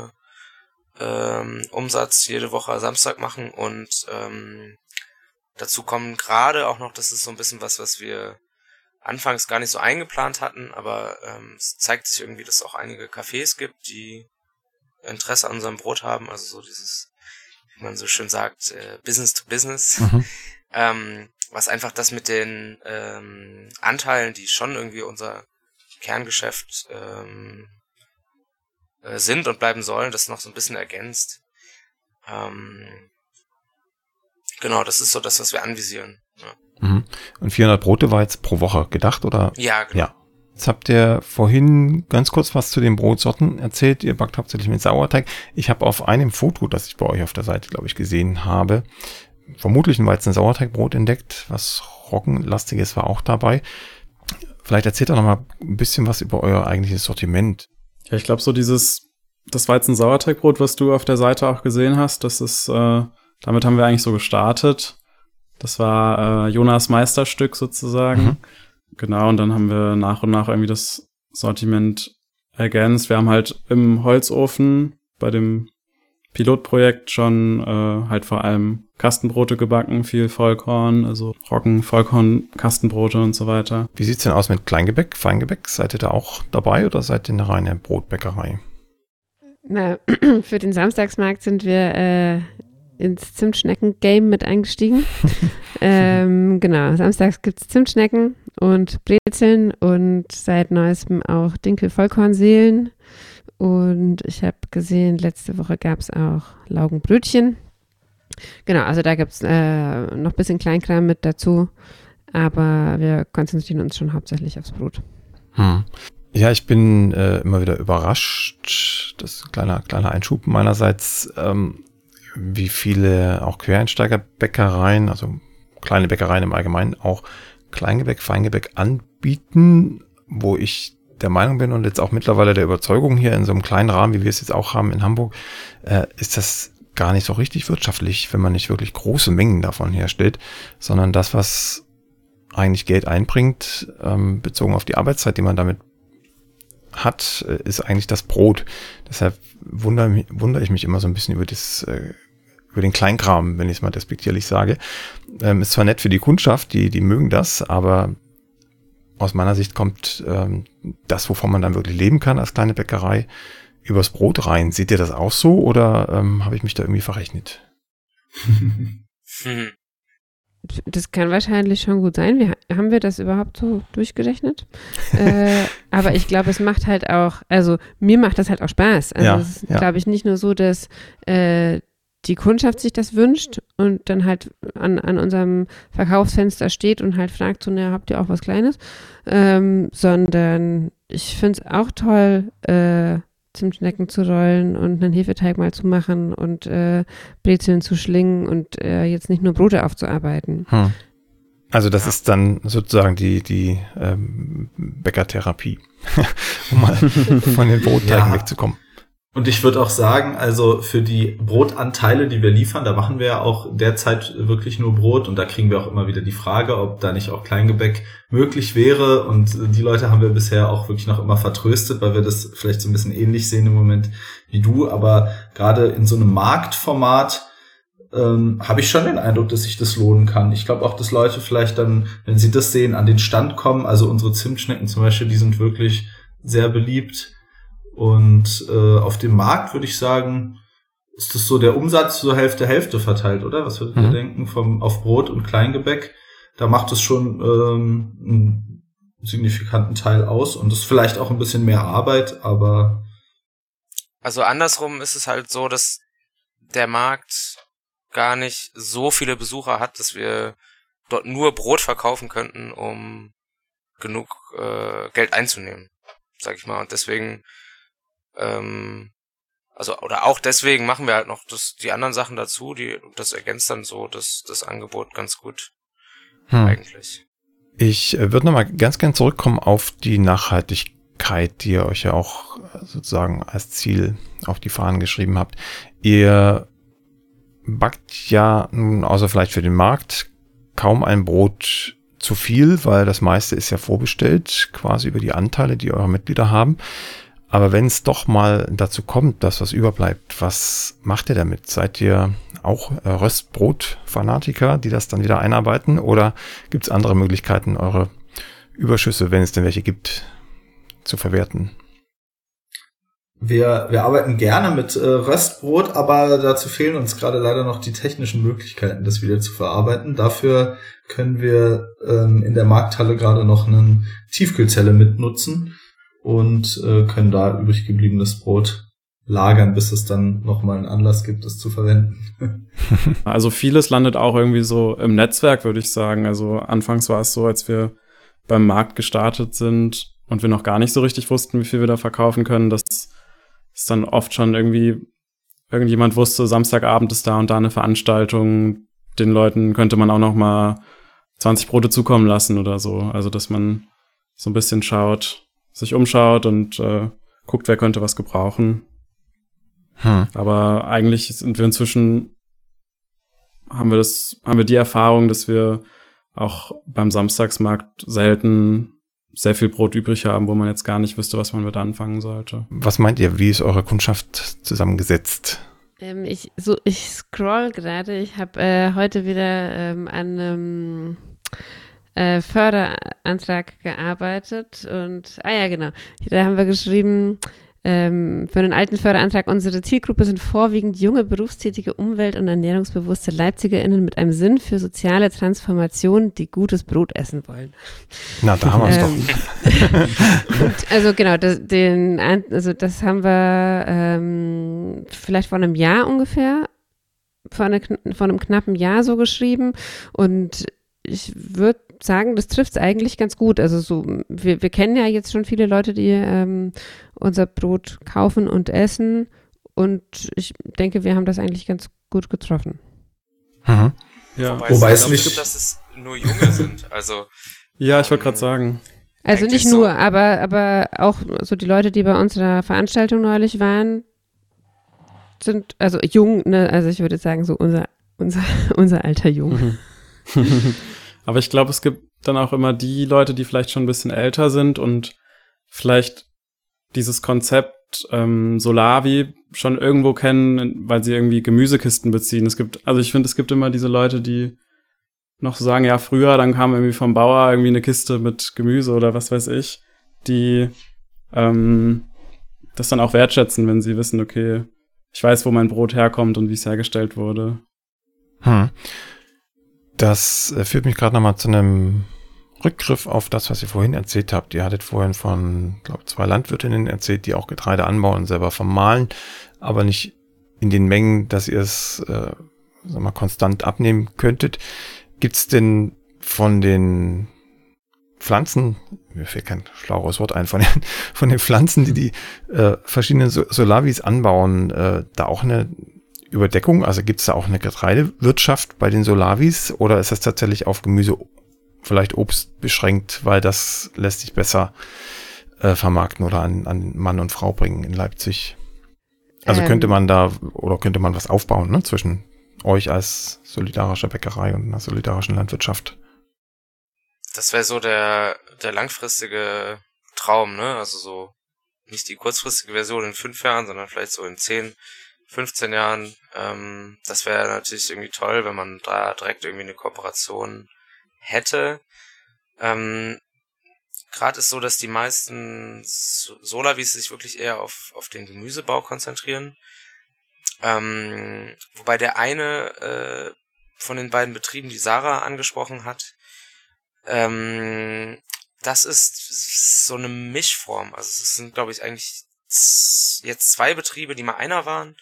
Umsatz jede Woche Samstag machen und dazu kommen gerade auch noch, das ist so ein bisschen was wir anfangs gar nicht so eingeplant hatten, aber es zeigt sich irgendwie, dass es auch einige Cafés gibt, die Interesse an unserem Brot haben, also so dieses, wie man so schön sagt, Business to Business, was einfach das mit den Anteilen, die schon irgendwie unser Kerngeschäft sind und bleiben sollen, das noch so ein bisschen ergänzt. Genau, das ist so das, was wir anvisieren. Ja. Und 400 Brote war jetzt pro Woche gedacht, oder? Ja, genau. Ja. Jetzt habt ihr vorhin ganz kurz was zu den Brotsorten erzählt. Ihr backt hauptsächlich mit Sauerteig. Ich habe auf einem Foto, das ich bei euch auf der Seite, glaube ich, gesehen habe, vermutlich ein Weizen-Sauerteigbrot entdeckt. Was Roggenlastiges war auch dabei. Vielleicht erzählt doch noch mal ein bisschen was über euer eigentliches Sortiment. Ja, ich glaube, so das Weizen-Sauerteigbrot, was du auf der Seite auch gesehen hast, das ist, damit haben wir eigentlich so gestartet. Das war Jonas Meisterstück sozusagen. Genau, und dann haben wir nach und nach irgendwie das Sortiment ergänzt. Wir haben halt im Holzofen bei dem Pilotprojekt schon halt vor allem Kastenbrote gebacken, viel Vollkorn, also Roggen, Vollkorn, Kastenbrote und so weiter. Wie sieht's denn aus mit Kleingebäck, Feingebäck? Seid ihr da auch dabei oder seid ihr eine reine Brotbäckerei? Na, für den Samstagsmarkt sind wir ins Zimtschnecken-Game mit eingestiegen. Genau, samstags gibt's Zimtschnecken und Brezeln und seit neuestem auch Dinkel-Vollkornseelen. Und ich habe gesehen, letzte Woche gab's auch Laugenbrötchen. Genau, also da gibt's noch ein bisschen Kleinkram mit dazu, aber wir konzentrieren uns schon hauptsächlich aufs Brot. Ja, ich bin immer wieder überrascht, das ist ein kleiner Einschub meinerseits, wie viele auch Quereinsteigerbäckereien, also kleine Bäckereien im Allgemeinen, auch Kleingebäck, Feingebäck anbieten, wo ich der Meinung bin und jetzt auch mittlerweile der Überzeugung hier in so einem kleinen Rahmen, wie wir es jetzt auch haben in Hamburg, ist das gar nicht so richtig wirtschaftlich, wenn man nicht wirklich große Mengen davon herstellt, sondern das, was eigentlich Geld einbringt, bezogen auf die Arbeitszeit, die man damit hat, ist eigentlich das Brot. Deshalb wundere ich mich immer so ein bisschen über den Kleinkram, wenn ich es mal despektierlich sage. Ist zwar nett für die Kundschaft, die mögen das, aber aus meiner Sicht kommt das, wovon man dann wirklich leben kann als kleine Bäckerei, übers Brot rein. Seht ihr das auch so oder habe ich mich da irgendwie verrechnet? Das kann wahrscheinlich schon gut sein. Haben wir das überhaupt so durchgerechnet? Aber ich glaube, es macht halt auch, also mir macht das halt auch Spaß. Also es ist, glaube ich, nicht nur so, dass die Kundschaft sich das wünscht und dann halt an unserem Verkaufsfenster steht und halt fragt, so, na, habt ihr auch was Kleines? Sondern ich finde es auch toll, Zimtschnecken zu rollen und einen Hefeteig mal zu machen und Brezeln zu schlingen und jetzt nicht nur Brote aufzuarbeiten. Also das ist dann sozusagen die Bäckertherapie, um mal von den Brotteigen wegzukommen. Und ich würde auch sagen, also für die Brotanteile, die wir liefern, da machen wir ja auch derzeit wirklich nur Brot und da kriegen wir auch immer wieder die Frage, ob da nicht auch Kleingebäck möglich wäre und die Leute haben wir bisher auch wirklich noch immer vertröstet, weil wir das vielleicht so ein bisschen ähnlich sehen im Moment wie du, aber gerade in so einem Marktformat habe ich schon den Eindruck, dass sich das lohnen kann. Ich glaube auch, dass Leute vielleicht dann, wenn sie das sehen, an den Stand kommen, also unsere Zimtschnecken zum Beispiel, die sind wirklich sehr beliebt. Und auf dem Markt würde ich sagen, ist das so der Umsatz so Hälfte verteilt, oder? Was würdet ihr denken auf Brot und Kleingebäck? Da macht es schon einen signifikanten Teil aus und ist vielleicht auch ein bisschen mehr Arbeit, aber... Also andersrum ist es halt so, dass der Markt gar nicht so viele Besucher hat, dass wir dort nur Brot verkaufen könnten, um genug Geld einzunehmen, sag ich mal. Und deswegen oder auch deswegen machen wir halt noch die anderen Sachen dazu, das ergänzt dann so das Angebot ganz gut, eigentlich. Ich würde nochmal ganz gern zurückkommen auf die Nachhaltigkeit, die ihr euch ja auch sozusagen als Ziel auf die Fahnen geschrieben habt. Ihr backt ja nun, außer vielleicht für den Markt, kaum ein Brot zu viel, weil das meiste ist ja vorbestellt, quasi über die Anteile, die eure Mitglieder haben. Aber wenn es doch mal dazu kommt, dass was überbleibt, was macht ihr damit? Seid ihr auch Röstbrot-Fanatiker, die das dann wieder einarbeiten? Oder gibt es andere Möglichkeiten, eure Überschüsse, wenn es denn welche gibt, zu verwerten? Wir arbeiten gerne mit Röstbrot, aber dazu fehlen uns gerade leider noch die technischen Möglichkeiten, das wieder zu verarbeiten. Dafür können wir in der Markthalle gerade noch eine Tiefkühlzelle mitnutzen und können da übrig gebliebenes Brot lagern, bis es dann nochmal einen Anlass gibt, es zu verwenden. Also vieles landet auch irgendwie so im Netzwerk, würde ich sagen. Also anfangs war es so, als wir beim Markt gestartet sind und wir noch gar nicht so richtig wussten, wie viel wir da verkaufen können, dass es dann oft schon irgendjemand wusste, Samstagabend ist da und da eine Veranstaltung, den Leuten könnte man auch noch mal 20 Brote zukommen lassen oder so. Also dass man so ein bisschen sich umschaut und guckt, wer könnte was gebrauchen. Aber eigentlich sind wir inzwischen, haben wir die Erfahrung, dass wir auch beim Samstagsmarkt selten sehr viel Brot übrig haben, wo man jetzt gar nicht wüsste, was man mit anfangen sollte. Was meint ihr, wie ist eure Kundschaft zusammengesetzt? Ich scroll gerade, ich habe heute wieder an einem Förderantrag gearbeitet und, ja genau, da haben wir geschrieben, für den alten Förderantrag, unsere Zielgruppe sind vorwiegend junge, berufstätige, umwelt- und ernährungsbewusste LeipzigerInnen mit einem Sinn für soziale Transformation, die gutes Brot essen wollen. Na, da haben wir es doch. Also genau, das haben wir vielleicht vor einem Jahr ungefähr, vor einem knappen Jahr so geschrieben und ich würde sagen, das trifft es eigentlich ganz gut. Also so, wir kennen ja jetzt schon viele Leute, die unser Brot kaufen und essen. Und ich denke, wir haben das eigentlich ganz gut getroffen. Mhm. Ja. Wobei es es nicht- gibt, dass es nur Junge sind. Also Ja, ich wollte gerade sagen. Also Eigentlich nicht nur, so. aber auch so die Leute, die bei unserer Veranstaltung neulich waren, sind also jung, ne? Also ich würde sagen so unser alter Jung. Aber ich glaube, es gibt dann auch immer die Leute, die vielleicht schon ein bisschen älter sind und vielleicht dieses Konzept Solavi schon irgendwo kennen, weil sie irgendwie Gemüsekisten beziehen. Ich finde, es gibt immer diese Leute, die noch so sagen, ja, früher, dann kam irgendwie vom Bauer irgendwie eine Kiste mit Gemüse oder was weiß ich, die das dann auch wertschätzen, wenn sie wissen, okay, ich weiß, wo mein Brot herkommt und wie es hergestellt wurde. Das führt mich gerade nochmal zu einem Rückgriff auf das, was ihr vorhin erzählt habt. Ihr hattet vorhin von, glaube ich, 2 Landwirtinnen erzählt, die auch Getreide anbauen und selber vermahlen, aber nicht in den Mengen, dass ihr es konstant abnehmen könntet. Gibt es denn von den Pflanzen, mir fällt kein schlaueres Wort ein, von den Pflanzen, die verschiedenen Solavis anbauen, da auch eine Überdeckung? Also gibt es da auch eine Getreidewirtschaft bei den Solavis oder ist das tatsächlich auf Gemüse, vielleicht Obst beschränkt, weil das lässt sich besser vermarkten oder an Mann und Frau bringen in Leipzig? Also könnte man was aufbauen, ne, zwischen euch als solidarischer Bäckerei und einer solidarischen Landwirtschaft? das wäre so der langfristige Traum, ne? Also so nicht die kurzfristige Version in 5 Jahren, sondern vielleicht so in 10, 15 Jahren. Das wäre natürlich irgendwie toll, wenn man da direkt irgendwie eine Kooperation hätte. Gerade ist so, dass die meisten Solavis sich wirklich eher auf den Gemüsebau konzentrieren. Wobei der eine von den beiden Betrieben, die Sarah angesprochen hat, das ist so eine Mischform. Also es sind, glaube ich, eigentlich jetzt 2 Betriebe, die mal einer waren.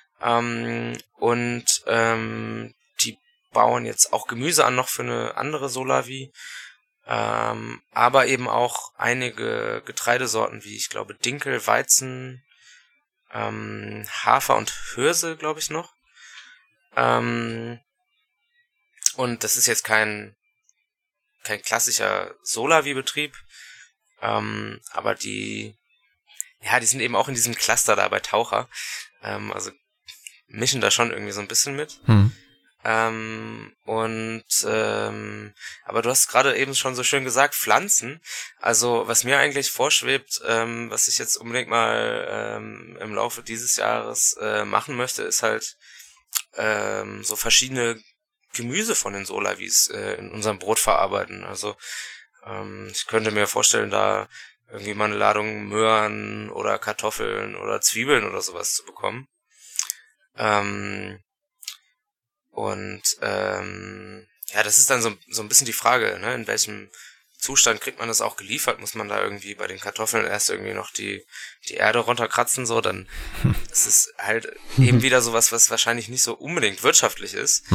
Die bauen jetzt auch Gemüse an, noch für eine andere Solavi. Aber eben auch einige Getreidesorten, wie ich glaube Dinkel, Weizen, Hafer und Hirse, glaube ich noch. Und das ist jetzt kein klassischer Solavi-Betrieb, aber die sind eben auch in diesem Cluster da bei Taucher, also mischen da schon irgendwie so ein bisschen mit. Aber du hast gerade eben schon so schön gesagt, Pflanzen. Also was mir eigentlich vorschwebt, was ich jetzt unbedingt mal im Laufe dieses Jahres machen möchte, ist halt so verschiedene Gemüse von den Solavis in unserem Brot verarbeiten. Also ich könnte mir vorstellen, da irgendwie mal eine Ladung Möhren oder Kartoffeln oder Zwiebeln oder sowas zu bekommen. Das ist dann so ein bisschen die Frage, ne? In welchem Zustand kriegt man das auch geliefert? Muss man da irgendwie bei den Kartoffeln erst irgendwie noch die Erde runterkratzen, so? Dann ist es halt eben wieder sowas, was wahrscheinlich nicht so unbedingt wirtschaftlich ist.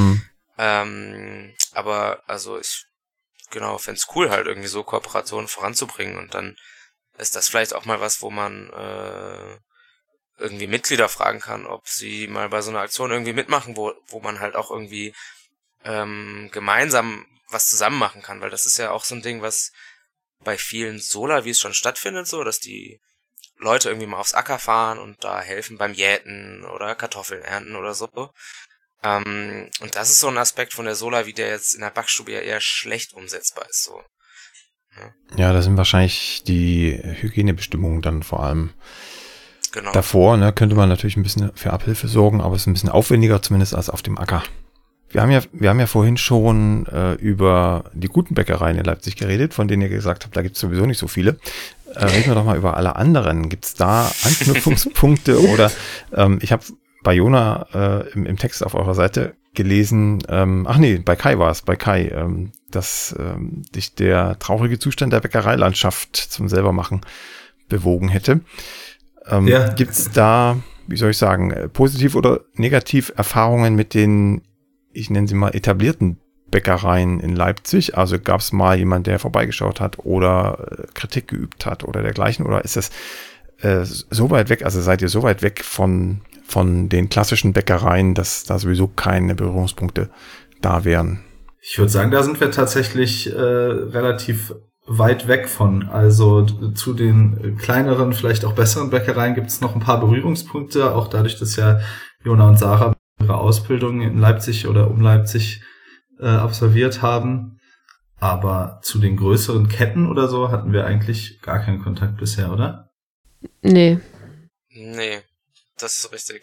Aber also ich fände es cool, halt irgendwie so Kooperationen voranzubringen, und dann ist das vielleicht auch mal was, wo man irgendwie Mitglieder fragen kann, ob sie mal bei so einer Aktion irgendwie mitmachen, wo man halt auch irgendwie gemeinsam was zusammen machen kann, weil das ist ja auch so ein Ding, was bei vielen Solavis schon stattfindet, so, dass die Leute irgendwie mal aufs Acker fahren und da helfen beim Jäten oder Kartoffeln ernten oder so. Und das ist so ein Aspekt von der Solavi, der jetzt in der Backstube ja eher schlecht umsetzbar ist, so. Ja, das sind wahrscheinlich die Hygienebestimmungen dann vor allem. Genau. Davor, ne, könnte man natürlich ein bisschen für Abhilfe sorgen, aber es ist ein bisschen aufwendiger zumindest als auf dem Acker. Wir haben ja vorhin schon über die guten Bäckereien in Leipzig geredet, von denen ihr gesagt habt, da gibt es sowieso nicht so viele. Reden wir doch mal über alle anderen. Gibt es da Anknüpfungspunkte? Oder ich habe bei Jona im Text auf eurer Seite gelesen, bei Kai war es, dass dich der traurige Zustand der Bäckereilandschaft zum Selbermachen bewogen hätte. Gibt es da, wie soll ich sagen, positiv oder negativ Erfahrungen mit den, ich nenne sie mal, etablierten Bäckereien in Leipzig? Also gab es mal jemand, der vorbeigeschaut hat oder Kritik geübt hat oder dergleichen? Oder ist das so weit weg, also seid ihr so weit weg von den klassischen Bäckereien, dass da sowieso keine Berührungspunkte da wären? Ich würde sagen, da sind wir tatsächlich relativ weit weg von. Also zu den kleineren, vielleicht auch besseren Bäckereien gibt es noch ein paar Berührungspunkte, auch dadurch, dass ja Jona und Sarah ihre Ausbildung in Leipzig oder um Leipzig absolviert haben. Aber zu den größeren Ketten oder so hatten wir eigentlich gar keinen Kontakt bisher, oder? Nee. Nee, das ist richtig.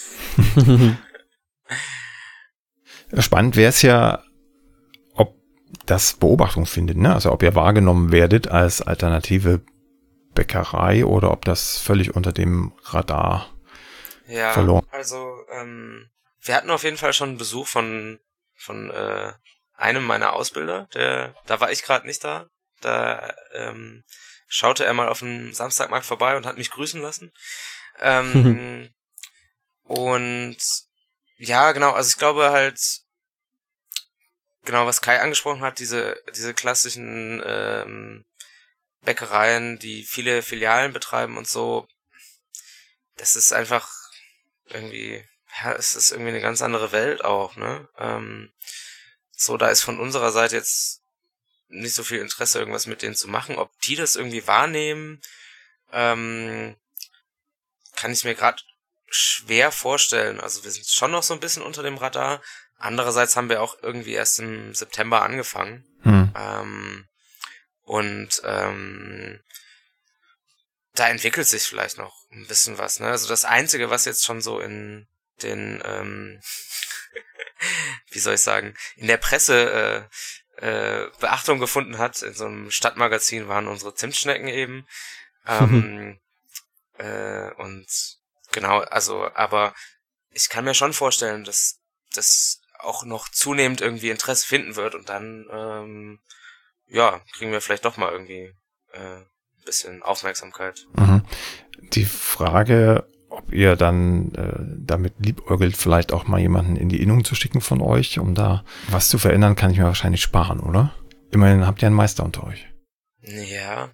Spannend wäre es ja, ob das Beobachtung findet, ne? Also ob ihr wahrgenommen werdet als alternative Bäckerei oder ob das völlig unter dem Radar verloren. Also wir hatten auf jeden Fall schon einen Besuch von einem meiner Ausbilder, da war ich gerade nicht da. Da schaute er mal auf dem Samstagmarkt vorbei und hat mich grüßen lassen. Und ja, genau, also ich glaube halt, genau, was Kai angesprochen hat, diese klassischen Bäckereien, die viele Filialen betreiben und so, das ist einfach irgendwie, ja, es ist irgendwie eine ganz andere Welt auch, ne? So, da ist von unserer Seite jetzt nicht so viel Interesse, irgendwas mit denen zu machen. Ob die das irgendwie wahrnehmen, kann ich mir gerade schwer vorstellen. Also wir sind schon noch so ein bisschen unter dem Radar. Andererseits haben wir auch irgendwie erst im September angefangen. Da entwickelt sich vielleicht noch ein bisschen was, ne? Also das Einzige, was jetzt schon so in den, wie soll ich sagen, in der Presse Beachtung gefunden hat, in so einem Stadtmagazin, waren unsere Zimtschnecken eben. Und genau, also, aber ich kann mir schon vorstellen, dass das auch noch zunehmend irgendwie Interesse finden wird und dann, ja, kriegen wir vielleicht doch mal irgendwie ein bisschen Aufmerksamkeit. Die Frage, ob ihr dann damit liebäugelt, vielleicht auch mal jemanden in die Innung zu schicken von euch, um da was zu verändern, kann ich mir wahrscheinlich sparen, oder? Immerhin habt ihr einen Meister unter euch. Ja.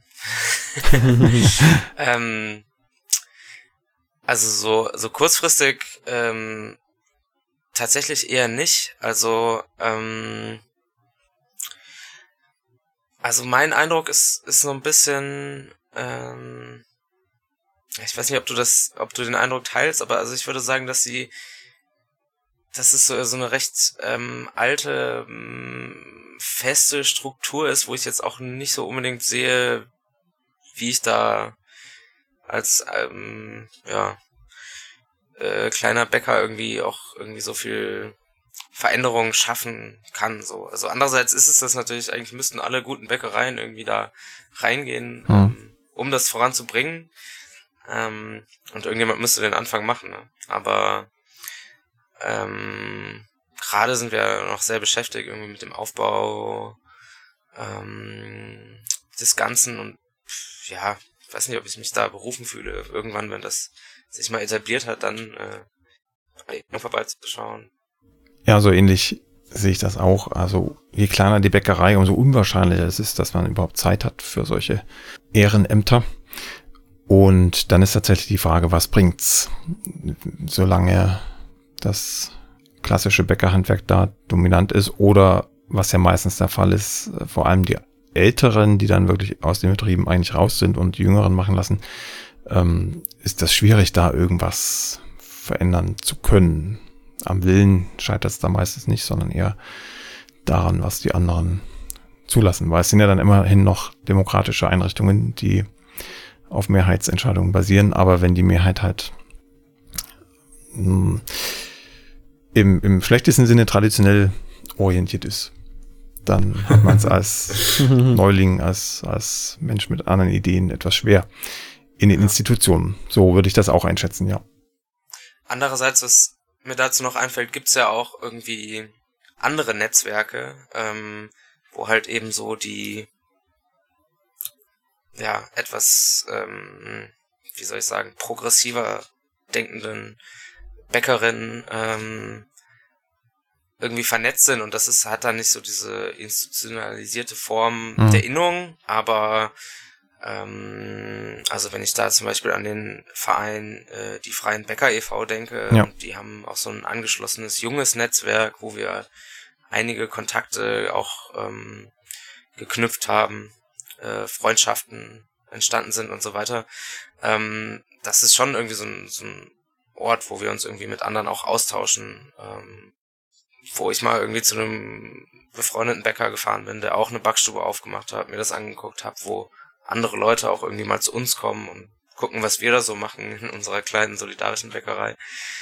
Also so kurzfristig tatsächlich eher nicht. Also mein Eindruck ist so ein bisschen, ich weiß nicht, ob du den Eindruck teilst, aber also ich würde sagen, dass es so eine recht alte, feste Struktur ist, wo ich jetzt auch nicht so unbedingt sehe, wie ich da als kleiner Bäcker irgendwie so viel Veränderungen schaffen kann. So. Also andererseits ist es das natürlich, eigentlich müssten alle guten Bäckereien irgendwie da reingehen, um das voranzubringen. Und irgendjemand müsste den Anfang machen. Ne? Aber gerade sind wir noch sehr beschäftigt irgendwie mit dem Aufbau des Ganzen und ja, ich weiß nicht, ob ich mich da berufen fühle, irgendwann, wenn das sich mal etabliert hat, dann nur vorbeizuschauen. Ja, so ähnlich sehe ich das auch. Also je kleiner die Bäckerei, umso unwahrscheinlicher es ist, dass man überhaupt Zeit hat für solche Ehrenämter. Und dann ist tatsächlich die Frage, was bringt's? Solange das klassische Bäckerhandwerk da dominant ist oder, was ja meistens der Fall ist, vor allem die Älteren, die dann wirklich aus den Betrieben eigentlich raus sind und die Jüngeren machen lassen, ist das schwierig, da irgendwas verändern zu können. Am Willen scheitert es da meistens nicht, sondern eher daran, was die anderen zulassen. Weil es sind ja dann immerhin noch demokratische Einrichtungen, die auf Mehrheitsentscheidungen basieren. Aber wenn die Mehrheit halt im schlechtesten Sinne traditionell orientiert ist, dann hat man es als Neuling, als Mensch mit anderen Ideen etwas schwer in den Institutionen. So würde ich das auch einschätzen, ja. Andererseits, was mir dazu noch einfällt, gibt's ja auch irgendwie andere Netzwerke, wo halt eben so die etwas, wie soll ich sagen, progressiver denkenden Bäckerinnen irgendwie vernetzt sind und das hat dann nicht so diese institutionalisierte Form der Innung, aber also wenn ich da zum Beispiel an den Verein die Freien Bäcker e.V. denke, und die haben auch so ein angeschlossenes junges Netzwerk, wo wir einige Kontakte auch geknüpft haben, Freundschaften entstanden sind und so weiter. Das ist schon irgendwie so ein Ort, wo wir uns irgendwie mit anderen auch austauschen, wo ich mal irgendwie zu einem befreundeten Bäcker gefahren bin, der auch eine Backstube aufgemacht hat, mir das angeguckt habe, wo andere Leute auch irgendwie mal zu uns kommen und gucken, was wir da so machen in unserer kleinen solidarischen Bäckerei.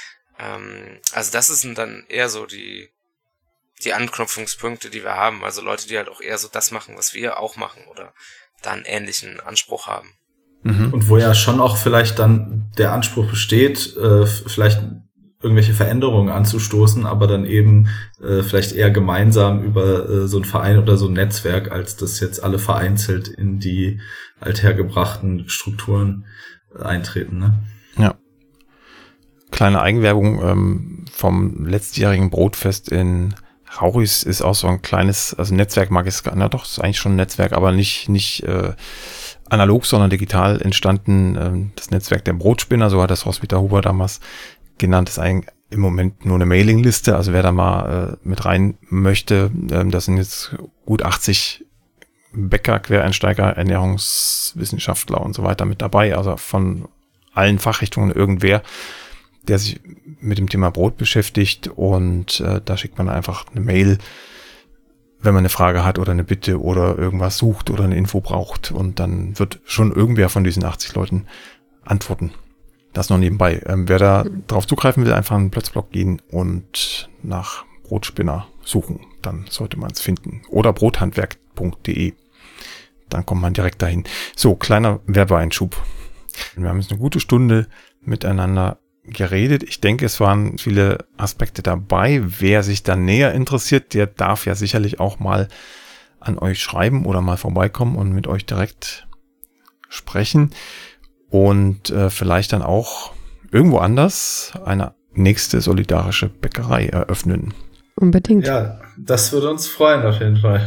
Also das sind dann eher so die Anknüpfungspunkte, die wir haben. Also Leute, die halt auch eher so das machen, was wir auch machen oder da einen ähnlichen Anspruch haben. Und wo ja schon auch vielleicht dann der Anspruch besteht, vielleicht irgendwelche Veränderungen anzustoßen, aber dann eben vielleicht eher gemeinsam über so einen Verein oder so ein Netzwerk, als dass jetzt alle vereinzelt in die althergebrachten Strukturen eintreten. Ne? Ja. Kleine Eigenwerbung vom letztjährigen Brotfest in Rauris ist auch so ein kleines, also Netzwerk mag ich es gar nicht, doch, ist eigentlich schon ein Netzwerk, aber nicht analog, sondern digital entstanden. Das Netzwerk der Brotspinner, so hat das Roswitha Huber damals genannt, ist eigentlich im Moment nur eine Mailingliste, also wer da mal mit rein möchte, das sind jetzt gut 80 Bäcker, Quereinsteiger, Ernährungswissenschaftler und so weiter mit dabei, also von allen Fachrichtungen irgendwer, der sich mit dem Thema Brot beschäftigt, und da schickt man einfach eine Mail, wenn man eine Frage hat oder eine Bitte oder irgendwas sucht oder eine Info braucht, und dann wird schon irgendwer von diesen 80 Leuten antworten. Das noch nebenbei. Wer da drauf zugreifen will, einfach in den Plötzblog gehen und nach Brotspinner suchen. Dann sollte man es finden. Oder brothandwerk.de. Dann kommt man direkt dahin. So, kleiner Werbeeinschub. Wir haben jetzt eine gute Stunde miteinander geredet. Ich denke, es waren viele Aspekte dabei. Wer sich da näher interessiert, der darf ja sicherlich auch mal an euch schreiben oder mal vorbeikommen und mit euch direkt sprechen. Und vielleicht dann auch irgendwo anders eine nächste solidarische Bäckerei eröffnen. Unbedingt. Ja, das würde uns freuen auf jeden Fall.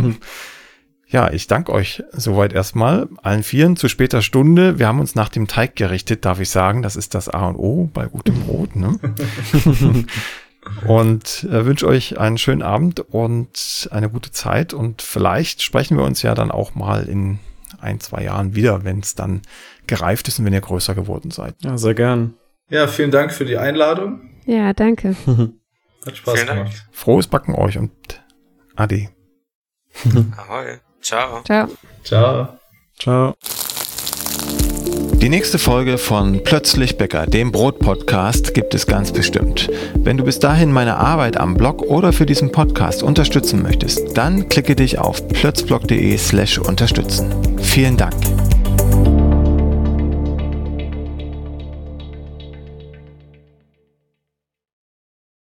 Ja, ich danke euch soweit erstmal, allen Vieren zu später Stunde. Wir haben uns nach dem Teig gerichtet, darf ich sagen. Das ist das A und O bei gutem Brot. Ne? Und wünsche euch einen schönen Abend und eine gute Zeit. Und vielleicht sprechen wir uns ja dann auch mal in 1-2 Jahren wieder, wenn es dann gereift ist und wenn ihr größer geworden seid. Ja, sehr gern. Ja, vielen Dank für die Einladung. Ja, danke. Hat Spaß gemacht. Frohes Backen euch und Ade. Ahoi. Ciao. Ciao. Ciao. Ciao. Die nächste Folge von Plötzlich Bäcker, dem Brot-Podcast, gibt es ganz bestimmt. Wenn du bis dahin meine Arbeit am Blog oder für diesen Podcast unterstützen möchtest, dann klicke dich auf plötzblog.de/unterstützen. Vielen Dank.